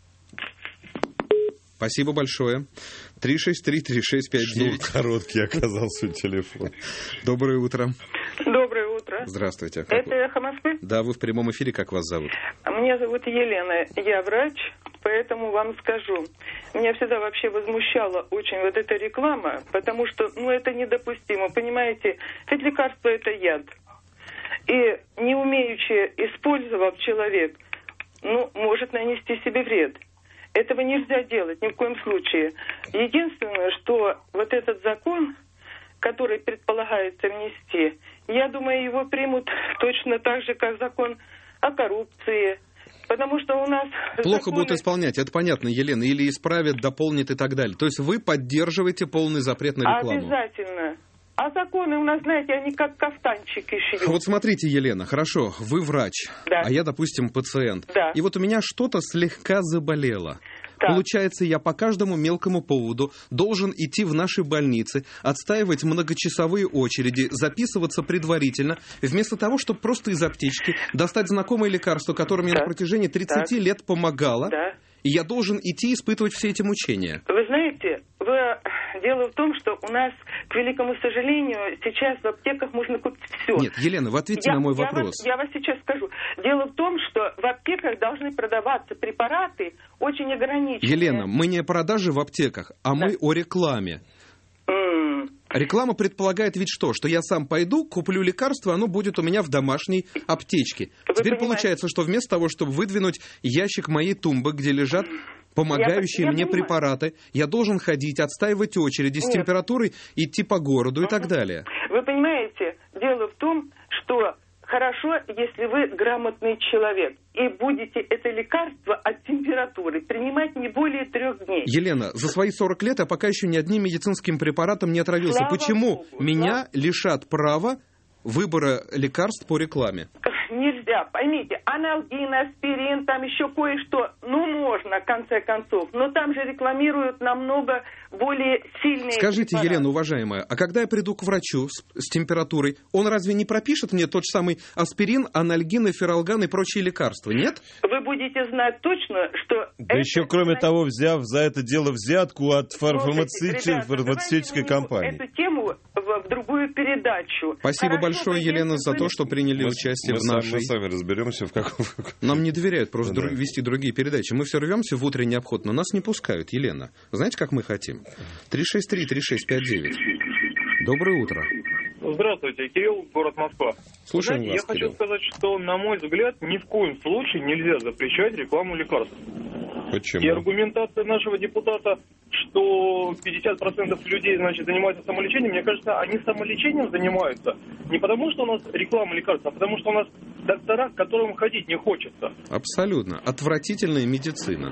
Спасибо большое. три шесть три три шесть пять девять. Шнур короткий оказался телефон. Доброе утро. Доброе утро. Здравствуйте. Как Это вы? «Эхо Москвы»? Да, вы в прямом эфире. Как вас зовут? Меня зовут Елена. Я врач, поэтому вам скажу. Меня всегда вообще возмущала очень вот эта реклама, потому что, ну, это недопустимо. Понимаете, ведь лекарство – это яд. И не умеючи использовав человек, ну, может нанести себе вред. Этого нельзя делать ни в коем случае. Единственное, что вот этот закон, который предполагается внести, я думаю, его примут точно так же, как закон о коррупции. Потому что у нас... Плохо законы... будут исполнять, это понятно, Елена. Или исправят, дополнят и так далее. То есть вы поддерживаете полный запрет на рекламу? Обязательно. А законы у нас, знаете, они как кафтанчики шьют. Вот смотрите, Елена, хорошо, вы врач, да. а я, допустим, пациент. Да. И вот у меня что-то слегка заболело. Так. Получается, я по каждому мелкому поводу должен идти в наши больницы, отстаивать многочасовые очереди, записываться предварительно, вместо того, чтобы просто из аптечки достать знакомое лекарство, которое мне так. на протяжении тридцати так. лет помогало, да. и я должен идти испытывать все эти мучения. Вы знаете, вы... дело в том, что у нас, к великому сожалению, сейчас в аптеках можно купить все. Нет, Елена, вы ответьте я, на мой я вопрос. Вас, я вас сейчас скажу. Дело в том, что в аптеках должны продаваться препараты очень ограниченные. Елена, мы не о продаже в аптеках, а да. мы о рекламе. Mm. Реклама предполагает ведь что? Что я сам пойду, куплю лекарство, оно будет у меня в домашней аптечке. Вы Теперь понимаете? Получается, что вместо того, чтобы выдвинуть ящик моей тумбы, где лежат помогающие я, я мне понимаю. препараты, я должен ходить, отстаивать очереди, с Нет. температурой идти по городу и так далее. Вы понимаете, дело в том, что хорошо, если вы грамотный человек и будете это лекарство от температуры принимать не более трех дней. Елена, за свои сорок лет я пока еще ни одним медицинским препаратом не отравился. Слава Почему Богу, меня слава... лишат права выбора лекарств по рекламе? Нельзя, поймите, аналгин, аспирин, там еще кое-что, ну, можно, в конце концов, но там же рекламируют намного более сильные Скажите, препараты. Елена, уважаемая, а когда я приду к врачу с, с температурой, он разве не пропишет мне тот же самый аспирин, анальгин, эфиралган и прочие лекарства, нет? Вы будете знать точно, что... Да это... еще, кроме того, взяв за это дело взятку от фармацевтической, Ребята, фармацевтической компании. Эту тему в, в другую передачу. Спасибо Хорошо, большое, Елена, за то, что приняли мы, участие мы в нашей... Мы сами разберемся, в каком... Нам не доверяют просто да. друг... вести другие передачи. Мы все рвемся в утренний обход, но нас не пускают, Елена. Знаете, как мы хотим? три шесть три три шесть пять девять. Доброе утро. Здравствуйте, Кирилл, город Москва. Слушаем Знаете, вас, я Кирилл. хочу сказать, что, на мой взгляд, ни в коем случае нельзя запрещать рекламу лекарств. Почему? И аргументация нашего депутата, что пятьдесят процентов людей, значит, занимаются самолечением, мне кажется, они самолечением занимаются не потому, что у нас реклама лекарств, а потому, что у нас доктора, к которым ходить не хочется. Абсолютно. Отвратительная медицина.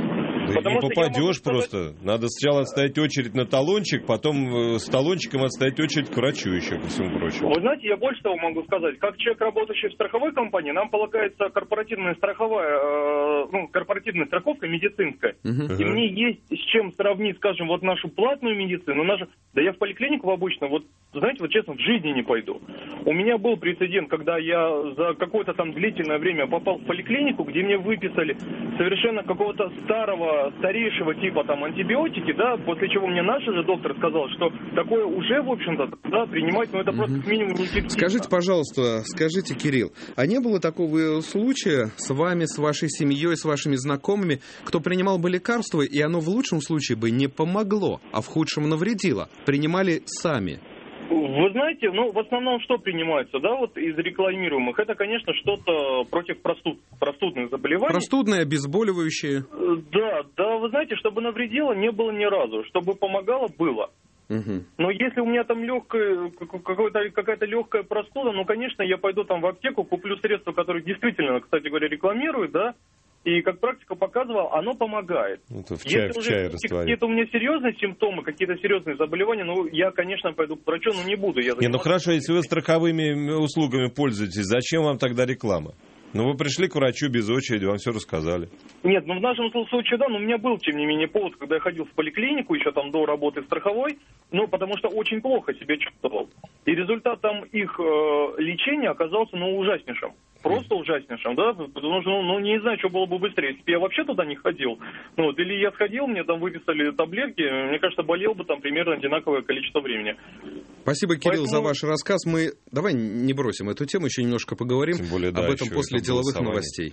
Да не попадешь просто. Сказать... Надо сначала отстоять очередь на талончик, потом с талончиком отстоять очередь к врачу еще, ко всему прочему. Вы знаете, я больше того могу сказать. Как человек, работающий в страховой компании, нам полагается корпоративная страховая, э, ну, корпоративная страховка медицинская. Uh-huh. И мне есть с чем сравнить, скажем, вот нашу платную медицину, нашу... Да я в поликлинику обычно, вот, знаете, вот честно, в жизни не пойду. У меня был прецедент, когда я за какое-то там длительное время попал в поликлинику, где мне выписали совершенно какого-то старого старейшего типа там антибиотики, да, после чего мне наш же доктор сказал, что такое уже, в общем-то, да, принимать, ну, это просто как минимум эффективно. Скажите, пожалуйста, скажите, Кирилл, а не было такого случая с вами, с вашей семьей, с вашими знакомыми, кто принимал бы лекарство, и оно в лучшем случае бы не помогло, а в худшем навредило, принимали сами? Вы знаете, ну, в основном что принимается, да, вот из рекламируемых? Это, конечно, что-то против простуд, простудных заболеваний. Простудные, обезболивающие. Да, да, вы знаете, чтобы навредило, не было ни разу. Чтобы помогало, было. Угу. Но если у меня там легкая, какая-то легкая простуда, ну, конечно, я пойду там в аптеку, куплю средства, которые действительно, кстати говоря, рекламируют, да, и, как практика показывала, оно помогает. Это в чай, Если в чай уже какие-то у меня серьезные симптомы, какие-то серьезные заболевания, ну, я, конечно, пойду к врачу, но не буду. Я не, ну хорошо, если вы страховыми услугами пользуетесь, зачем вам тогда реклама? Ну, вы пришли к врачу без очереди, вам все рассказали. Нет, ну в нашем случае, да, но у меня был, тем не менее, повод, когда я ходил в поликлинику, еще там до работы страховой, ну, потому что очень плохо себя чувствовал. И результат там их э, лечения оказался, ну, ужаснейшим. Просто ужаснейшим, да, потому что, ну, ну, не знаю, что было бы быстрее, если бы я вообще туда не ходил. Ну, вот, или я сходил, мне там выписали таблетки, мне кажется, болел бы там примерно одинаковое количество времени. Спасибо, Кирилл, Поэтому... за ваш рассказ. Мы, давай не бросим эту тему, еще немножко поговорим. Тем более, да, об этом после деловых новостей.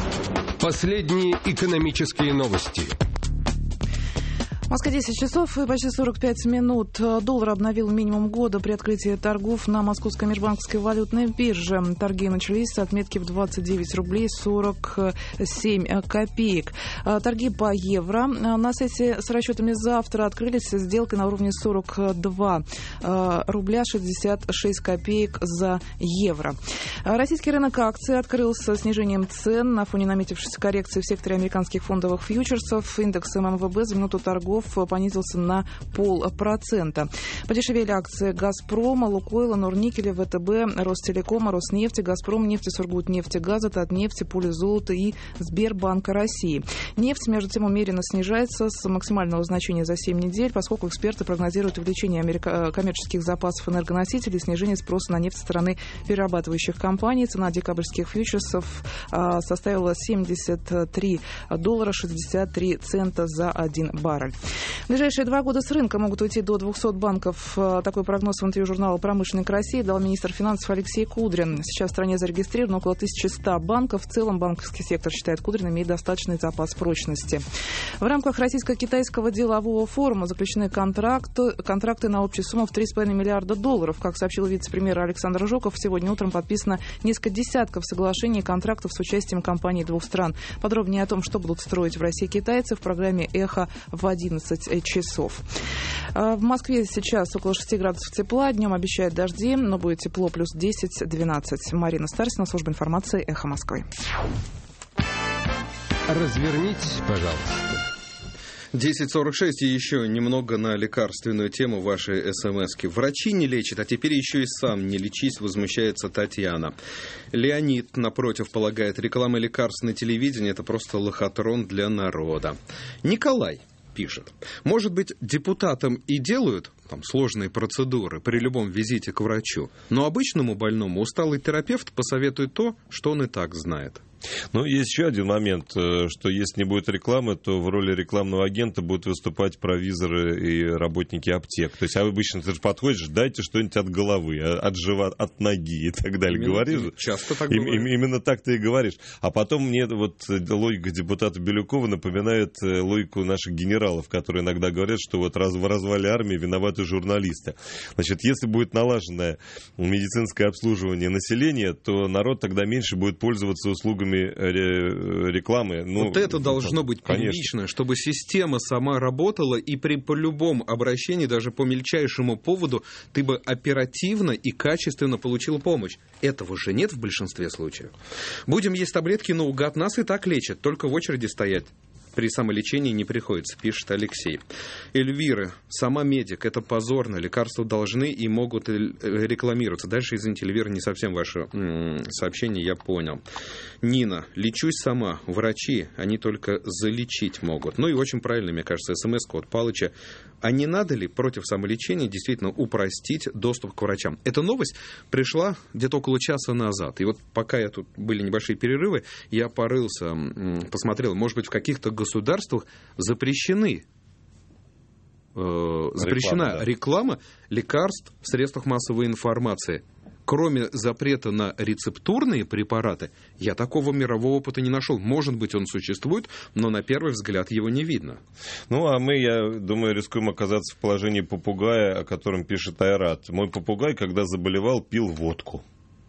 Последние экономические новости. Москва, десять часов и почти сорок пять минут. Доллар обновил минимум года при открытии торгов на Московской межбанковской валютной бирже. Торги начались с отметки в двадцать девять рублей сорок семь копеек. Торги по евро на сессии с расчетами завтра открылись с сделкой на уровне сорок два рубля шестьдесят шесть копеек за евро. Российский рынок акций открылся снижением цен на фоне наметившейся коррекции в секторе американских фондовых фьючерсов. Индекс эм эм вэ бэ за минуту торгов Тинькофф понизился на полпроцента. Подешевели акции «Газпрома», «Лукойла», «Норникеля», «ВТБ», «Ростелекома», «Роснефти», «Газпром», «Нефти», «Сургутнефтегаза», «Татнефти», «Полизолота» и «Сбербанка России». Нефть, между тем, умеренно снижается с максимального значения за семь недель, поскольку эксперты прогнозируют увеличение америка... коммерческих запасов энергоносителей и снижение спроса на нефть со стороны перерабатывающих компаний. Цена декабрьских фьючерсов а, составила семьдесят три доллара шестьдесят три цента за один баррель. В ближайшие два года с рынка могут уйти до двухсот банков. Такой прогноз в интервью журнала «Промышленник России» дал министр финансов Алексей Кудрин. Сейчас в стране зарегистрировано около тысячи ста банков. В целом банковский сектор, считает Кудрин, имеет достаточный запас прочности. В рамках российско-китайского делового форума заключены контракты, контракты на общую сумму в три с половиной миллиарда долларов. Как сообщил вице-премьер Александр Жуков, сегодня утром подписано несколько десятков соглашений и контрактов с участием компаний двух стран. Подробнее о том, что будут строить в России китайцы, в программе «Эхо» в одиннадцать часов. В Москве сейчас около шести градусов тепла. Днем обещают дожди, но будет тепло плюс десять-двенадцать. Марина Старсина, служба информации «Эхо Москвы». Развернитесь, пожалуйста. десять сорок шесть и еще немного на лекарственную тему вашей смски. Врачи не лечат, а теперь еще и сам не лечись, возмущается Татьяна. Леонид, напротив, полагает, реклама лекарств на телевидении – это просто лохотрон для народа. Николай пишет. Может быть, депутатам и делают там сложные процедуры при любом визите к врачу, но обычному больному усталый терапевт посоветует то, что он и так знает. Ну, есть еще один момент, что если не будет рекламы, то в роли рекламного агента будут выступать провизоры и работники аптек. То есть обычно ты же подходишь, дайте что-нибудь от головы, от живота, от ноги и так далее. Именно, говоришь. Часто так и, бывает. Именно так ты и говоришь. А потом мне вот логика депутата Бирюкова напоминает логику наших генералов, которые иногда говорят, что вот раз, в развале армии виноваты журналисты. Значит, если будет налаженное медицинское обслуживание населения, то народ тогда меньше будет пользоваться услугами рекламы. Ну, вот это должно быть первично, чтобы система сама работала, и при по любом обращении, даже по мельчайшему поводу, ты бы оперативно и качественно получил помощь. Этого же нет в большинстве случаев. Будем есть таблетки наугад, нас и так лечат, только в очереди стоять при самолечении не приходится, пишет Алексей. Эльвира, сама медик, это позорно, лекарства должны и могут рекламироваться. Дальше, извините, Эльвира, не совсем ваше м- сообщение, я понял. Нина, лечусь сама, врачи, они только залечить могут. Ну и очень правильно, мне кажется, смс-ка от Палыча. А не надо ли против самолечения действительно упростить доступ к врачам? Эта новость пришла где-то около часа назад. И вот пока я тут были небольшие перерывы, я порылся, м- посмотрел, может быть, в каких-то государствах запрещены, э, запрещена реклама, да. реклама лекарств в средствах массовой информации. Кроме запрета на рецептурные препараты, я такого мирового опыта не нашел. Может быть, он существует, но на первый взгляд его не видно. Ну, а мы, я думаю, рискуем оказаться в положении попугая, о котором пишет Айрат. Мой попугай, когда заболевал, пил водку.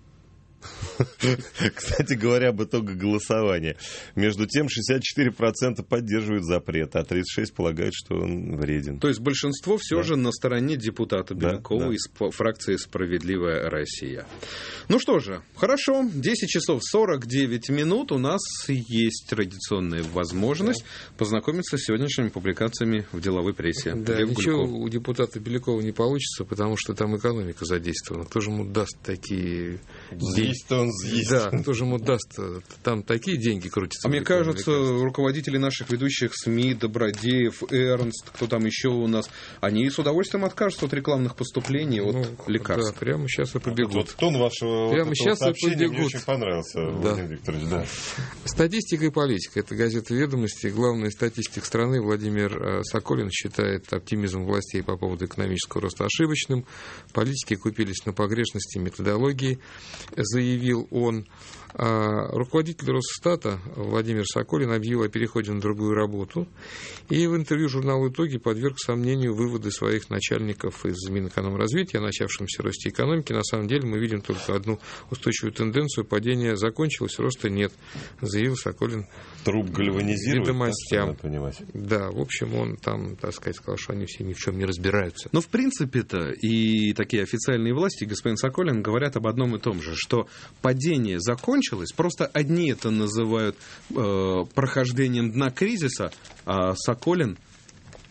Кстати говоря, об итогах голосования. Между тем, шестьдесят четыре процента поддерживают запрет, а тридцать шесть процентов полагают, что он вреден. То есть большинство все да. же на стороне депутата Бирюкова да, да. из фракции «Справедливая Россия». Ну что же, хорошо. десять часов сорок девять минут. У нас есть традиционная возможность да. познакомиться с сегодняшними публикациями в деловой прессе. Да, Лев ничего Гульков. У депутата Белякова не получится, потому что там экономика задействована. Кто же ему даст такие... Здесь-то он здесь. Да, кто же ему даст? Там такие деньги крутятся. А мне кажется, лекарств. Руководители наших ведущих СМИ, Добродеев, Эрнст, кто там еще у нас, они с удовольствием откажутся от рекламных поступлений, от ну, лекарств. Да, прямо сейчас и побегут. Вот, вот тон вашего прямо вот сейчас и побегут. Мне очень понравился, да. Владимир Викторович. Да. Статистика и политика. Это газета «Ведомости». Главный статистик страны Владимир Соколин считает оптимизм властей по поводу экономического роста ошибочным. Политики купились на погрешности методологии, заявил он. А руководитель Росстата Владимир Соколин объявил о переходе на другую работу и в интервью журналу «Итоги» подверг сомнению выводы своих начальников из Минэкономразвития о начавшемся росте экономики. На самом деле мы видим только одну устойчивую тенденцию: падение закончилось, роста нет, заявил Соколин. Труп гальванизирует, «Ведомостям». Да, в общем, он там, так сказать, сказал, что они все ни в чем не разбираются. Но в принципе-то и такие официальные власти, господин Соколин, говорят об одном и том же, что падение закончилось. Просто одни это называют э, прохождением дна кризиса, а Соколин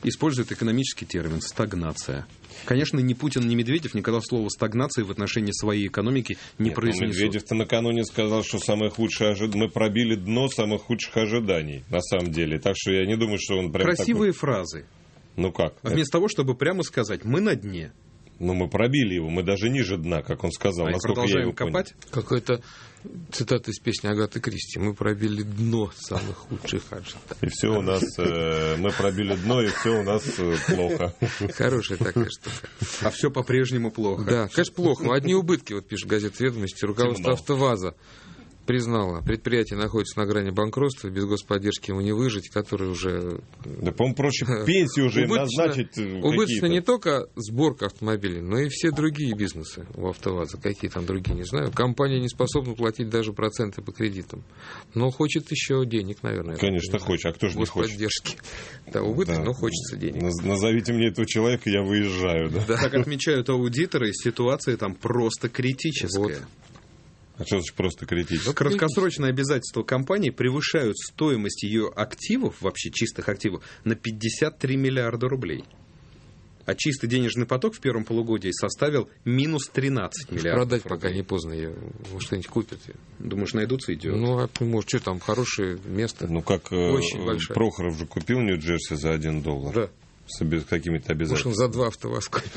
использует экономический термин «стагнация». Конечно, ни Путин, ни Медведев никогда слова «стагнации» в отношении своей экономики не Нет, произнесут. Медведев-то накануне сказал, что самое худшее ожид... мы пробили дно самых худших ожиданий, на самом деле. Так что я не думаю, что он прям Красивые такой... фразы. Ну как? А вместо того, чтобы прямо сказать «мы на дне». Ну, мы пробили его, мы даже ниже дна, как он сказал. А продолжаем я его копать? Какой-то цитата из песни Агаты Кристи. Мы пробили дно самых худших ожиданий. И все у нас, э, мы пробили дно, и все у нас э, плохо. Хорошая такая штука. А все по-прежнему плохо. Да, конечно, плохо. Одни убытки, вот пишет газета «Ведомости». Руководство «АвтоВАЗа» признала, предприятие находится на грани банкротства, без господдержки ему не выжить, который уже... Да, по-моему, проще пенсию уже им назначить. Убыточно не только сборка автомобилей, но и все другие бизнесы у «АвтоВАЗа». Какие там другие, не знаю. Компания не способна платить даже проценты по кредитам. Но хочет еще денег, наверное. Конечно, хочет. А кто же не хочет? Господдержки. Да, убыток, да. но хочется денег. Назовите мне этого человека, я выезжаю. Да? Да. Как отмечают аудиторы, ситуация там просто критическая. Вот. А что значит просто критически? Краткосрочные обязательства компании превышают стоимость ее активов, вообще чистых активов, на пятьдесят три миллиарда рублей. А чистый денежный поток в первом полугодии составил минус тринадцать миллиардов. Продать рублей. Пока не поздно, ее, может, что-нибудь купят. Думаешь, найдутся идиоты? Ну, а может, что там, хорошее место. Ну, как очень большое. Прохоров же купил Нью-Джерси за один доллар. Да. С какими-то обязательствами. Может, он за два АвтоВАЗ купит.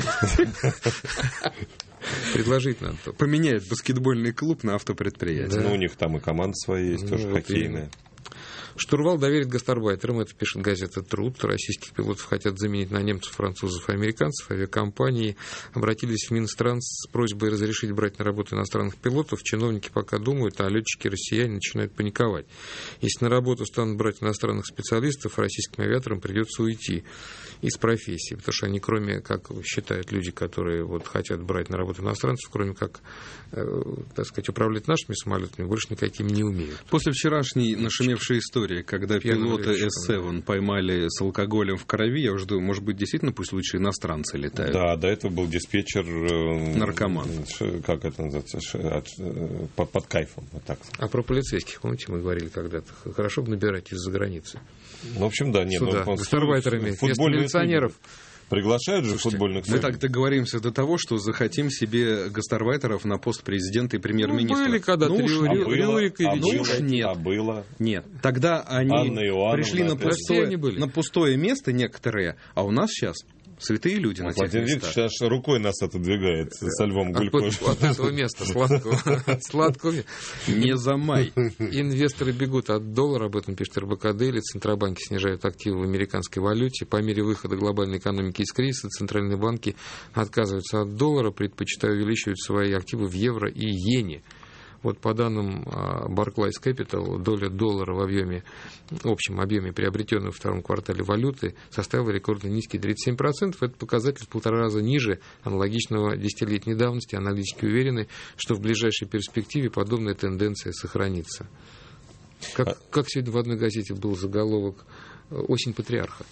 Предложить надо. Поменяет баскетбольный клуб на автопредприятие. Ну, у них там и команда своя есть, тоже хоккейная. Штурвал доверит гастарбайтерам, это пишет газета «Труд». Российских пилотов хотят заменить на немцев, французов и американцев. Авиакомпании обратились в Минтранс с просьбой разрешить брать на работу иностранных пилотов. Чиновники пока думают, а летчики-россияне начинают паниковать. Если на работу станут брать иностранных специалистов, российским авиаторам придется уйти из профессии, потому что они, кроме, как считают люди, которые вот хотят брать на работу иностранцев, кроме как, э, так сказать, управлять нашими самолетами, больше никакими не умеют. После вчерашней нашумевшей истории, когда пилота эс семь поймали с алкоголем в крови, я уже думаю, может быть, действительно пусть лучше иностранцы летают. Да, до этого был диспетчер... Наркоман. Как это называется? Под, под кайфом. Вот так. А про полицейских, помните, мы говорили когда-то? Хорошо бы набирать из-за границы. Ну, в общем, да. Нет, Сюда, ну, гастарбайтерами, вместо милиционеров. Приглашают же Слушайте, футбольных мы так договоримся до того, что захотим себе гастарбайтеров на пост президента и премьер-министра. Ну, были когда-то ну, Рю, а Рю, было, Рюрик и а Вичи. было, нет. А было. Нет. Тогда они пришли на пустое, на пустое место некоторые, а у нас сейчас святые люди вот на тех Владимир местах. Викторович аж рукой нас отодвигает со Львом Гульком. От, от этого места сладкого. сладкого. Не за май. Инвесторы бегут от доллара, об этом пишет эр бэ ка Дейли. Центробанки снижают активы в американской валюте. По мере выхода глобальной экономики из кризиса центральные банки отказываются от доллара, предпочитая увеличивать свои активы в евро и иене. Вот по данным Barclays Capital, доля доллара в объеме, общем объеме приобретенной во втором квартале валюты составила рекордно низкий тридцать семь процентов. Это показатель в полтора раза ниже аналогичного десятилетней давности. Аналитики уверены, что в ближайшей перспективе подобная тенденция сохранится. Как, как сегодня в одной газете был заголовок «Осень патриарха».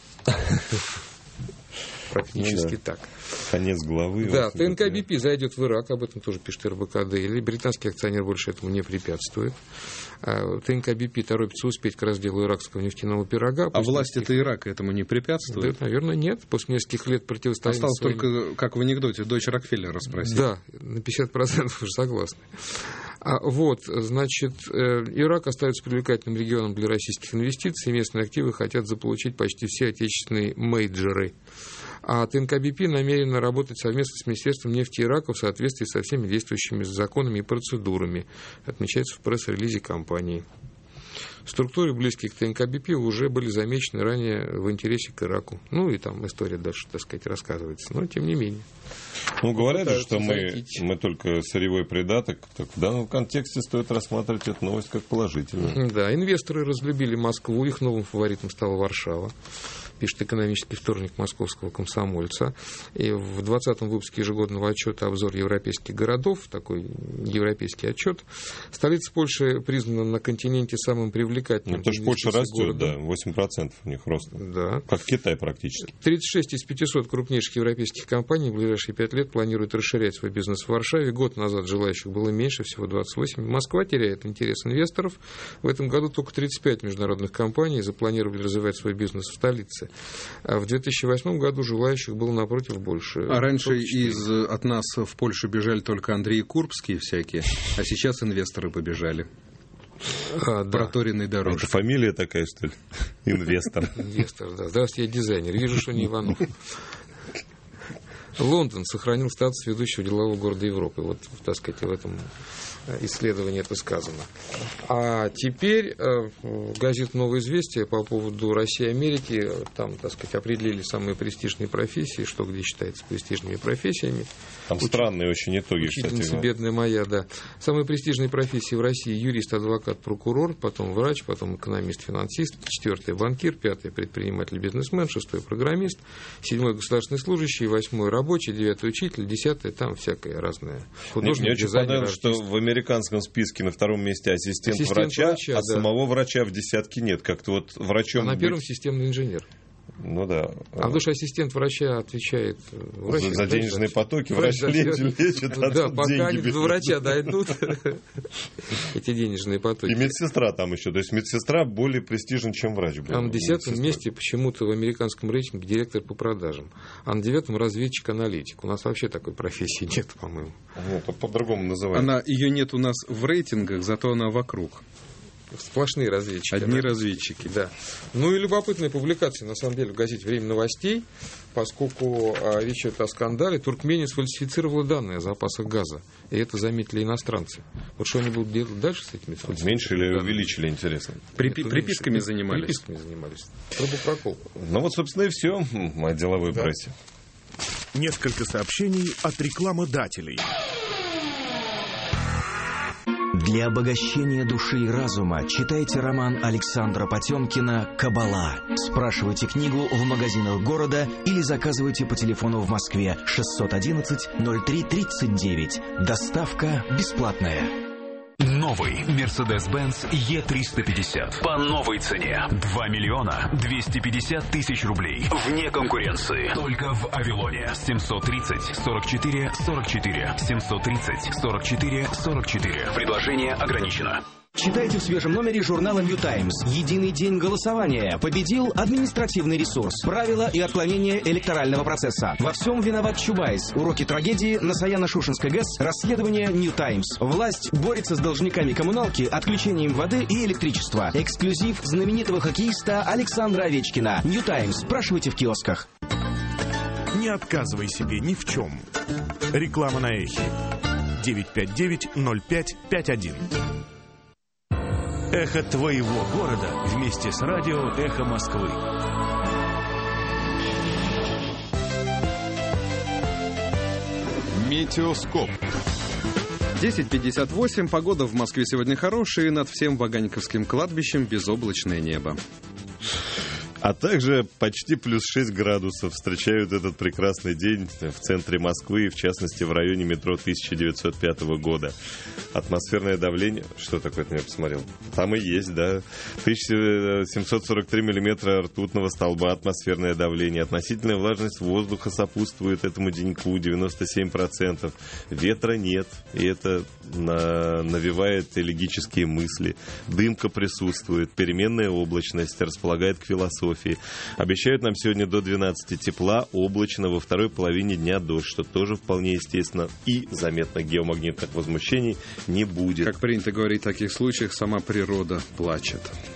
Практически ну, да. так. Конец главы. Да, тэ эн ка би пи зайдет в Ирак, об этом тоже пишет эр бэ ка Дейли. Британский акционер больше этому не препятствует. тэ эн ка би пи торопится успеть к разделу иракского нефтяного пирога. А власти-то Ирака этому не препятствуют? Да, наверное, нет. После нескольких лет противостояния... Осталось своим... только, как в анекдоте, дочь Рокфеллера спросить. Да, на пятьдесят процентов уже согласны. А вот, значит, Ирак остается привлекательным регионом для российских инвестиций. Местные активы хотят заполучить почти все отечественные мейджоры. А тэ эн ка би пи намерена работать совместно с Министерством нефти Ирака в соответствии со всеми действующими законами и процедурами, отмечается в пресс-релизе компании. Структуры, близкие к тэ эн ка би пи, уже были замечены ранее в интересе к Ираку. Ну и там история дальше, так сказать, рассказывается. Но тем не менее. Ну, говорят же, что мы, мы только сырьевой придаток. Так в данном контексте стоит рассматривать эту новость как положительную. Да, инвесторы разлюбили Москву, их новым фаворитом стала Варшава. Пишет экономический вторник московского комсомольца. И в двадцатом выпуске ежегодного отчета «Обзор европейских городов», такой европейский отчет, столица Польши признана на континенте самым привлекательным. Ну, потому что Польша растет, да, восемь процентов у них роста. Да. Как Китай практически. тридцать шесть из пятисот крупнейших европейских компаний в ближайшие пять лет планирует расширять свой бизнес в Варшаве. Год назад желающих было меньше, всего двадцать восемь. Москва теряет интерес инвесторов. В этом году только тридцать пять международных компаний запланировали развивать свой бизнес в столице. А в две тысячи восьмом году желающих было, напротив, больше. А раньше из, от нас в Польшу бежали только Андрей Курбские всякие, а сейчас инвесторы побежали. А, да. Проторенной дорожкой. Это фамилия такая, что ли? Инвестор. Инвестор, да. Здравствуйте, я дизайнер. Вижу, что не Иванов. Лондон сохранил статус ведущего делового города Европы. Вот, так сказать, в этом исследовании это сказано. А теперь газета «Новое известие» по поводу России и Америки, там, так сказать, определили самые престижные профессии, что где считается престижными профессиями. Там Уч... странные очень итоги, Учительница, кстати. бедная моя, да. Самые престижные профессии в России: юрист, адвокат, прокурор, потом врач, потом экономист, финансист, четвертый банкир, пятый предприниматель, бизнесмен, шестой программист, седьмой государственный служащий, восьмой рабочий, девятый учитель, десятый там всякое разное. Художник, мне очень понравилось, что в американском списке на втором месте ассистент, ассистент врача, врача, а да. самого врача в десятке нет. Как-то вот врачом а на первом быть... системный инженер. Ну да. А потому что ассистент врача отвечает врач, за, за денежные да, потоки, врач, врач лечит, лечит, а да, тут пока деньги они берут. до врача дойдут эти денежные потоки. И медсестра там еще. То есть медсестра более престижна, чем врач. А на десятом месте почему-то в американском рейтинге директор по продажам. А на девятом разведчик-аналитик. У нас вообще такой профессии нет, по-моему. Нет, по-другому называют. Она, ее нет у нас в рейтингах, зато она вокруг. Сплошные разведчики. Одни да? разведчики. Да. Ну и любопытная публикация, на самом деле, в газете «Время новостей», поскольку а, речь идет о скандале. Туркмения сфальсифицировала данные о запасах газа. И это заметили иностранцы. Вот что они будут делать дальше с этими сфальсифицированными Меньше или данными? увеличили, интересно? Припи- Нет, приписками меньше. занимались? Приписками занимались. Трубопрокол. Ну вот, собственно, и все о деловой да. прессе. Несколько сообщений от рекламодателей. Для обогащения души и разума читайте роман Александра Потемкина «Кабала». Спрашивайте книгу в магазинах города или заказывайте по телефону в Москве шестьсот одиннадцать ноль три тридцать девять. Доставка бесплатная. Новый Mercedes-Benz и триста пятьдесят. По новой цене. два миллиона двести пятьдесят тысяч рублей. Вне конкуренции. Только в Авилоне. семьсот тридцать сорок четыре сорок четыре. семьсот тридцать сорок четыре сорок четыре. Предложение ограничено. Читайте в свежем номере журнала New Times. Единый день голосования. Победил административный ресурс. Правила и отклонения электорального процесса. Во всем виноват Чубайс. Уроки трагедии на Саяно-Шушенской ГЭС. Расследование New Times. Власть борется с должниками коммуналки, отключением воды и электричества. Эксклюзив знаменитого хоккеиста Александра Овечкина. New Times. Спрашивайте в киосках. Не отказывай себе ни в чем. Реклама на Эхе. девять пять девять ноль пять пять один. Эхо твоего города вместе с радио «Эхо Москвы». Метеоскоп. десять пятьдесят восемь. Погода в Москве сегодня хорошая, и над всем Ваганьковским кладбищем безоблачное небо. А также почти плюс шесть градусов встречают этот прекрасный день в центре Москвы, в частности, в районе метро тысяча девятьсот пятого года. Атмосферное давление... Что такое ты меня посмотрел? Там и есть, да. тысяча семьсот сорок три миллиметра ртутного столба атмосферное давление. Относительная влажность воздуха сопутствует этому деньку девяносто семь процентов. Ветра нет, и это на... навевает элегические мысли. Дымка присутствует, переменная облачность располагает к философии. Обещают нам сегодня до двенадцати тепла, облачно, во второй половине дня дождь, что тоже вполне естественно, и заметно геомагнитных возмущений не будет. Как принято говорить в таких случаях, сама природа плачет.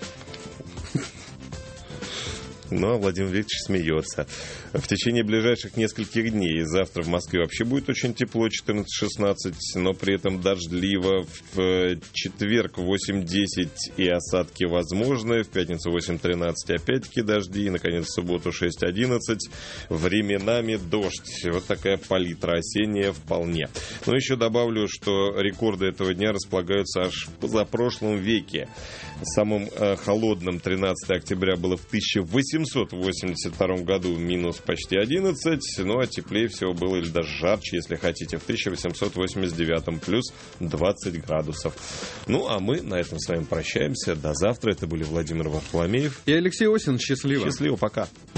Ну, а Владимир Викторович смеется. В течение ближайших нескольких дней завтра в Москве вообще будет очень тепло, четырнадцать-шестнадцать, но при этом дождливо. В четверг восемь-десять и осадки возможны. В пятницу восемь-тринадцать опять-таки дожди. И, наконец, в субботу шесть-одиннадцать. Временами дождь. Вот такая палитра осенняя вполне. Но еще добавлю, что рекорды этого дня располагаются аж в позапрошлом веке. Самым э, холодным тринадцатого октября было в тысяча восемьсот восемьдесят втором году, минус почти одиннадцать, ну а теплее всего было, или даже жарче, если хотите, в тысяча восемьсот восемьдесят девятом, плюс двадцать градусов. Ну а мы на этом с вами прощаемся. До завтра. Это были Владимир Варфоломеев и Алексей Осин. Счастливо. Счастливо, пока.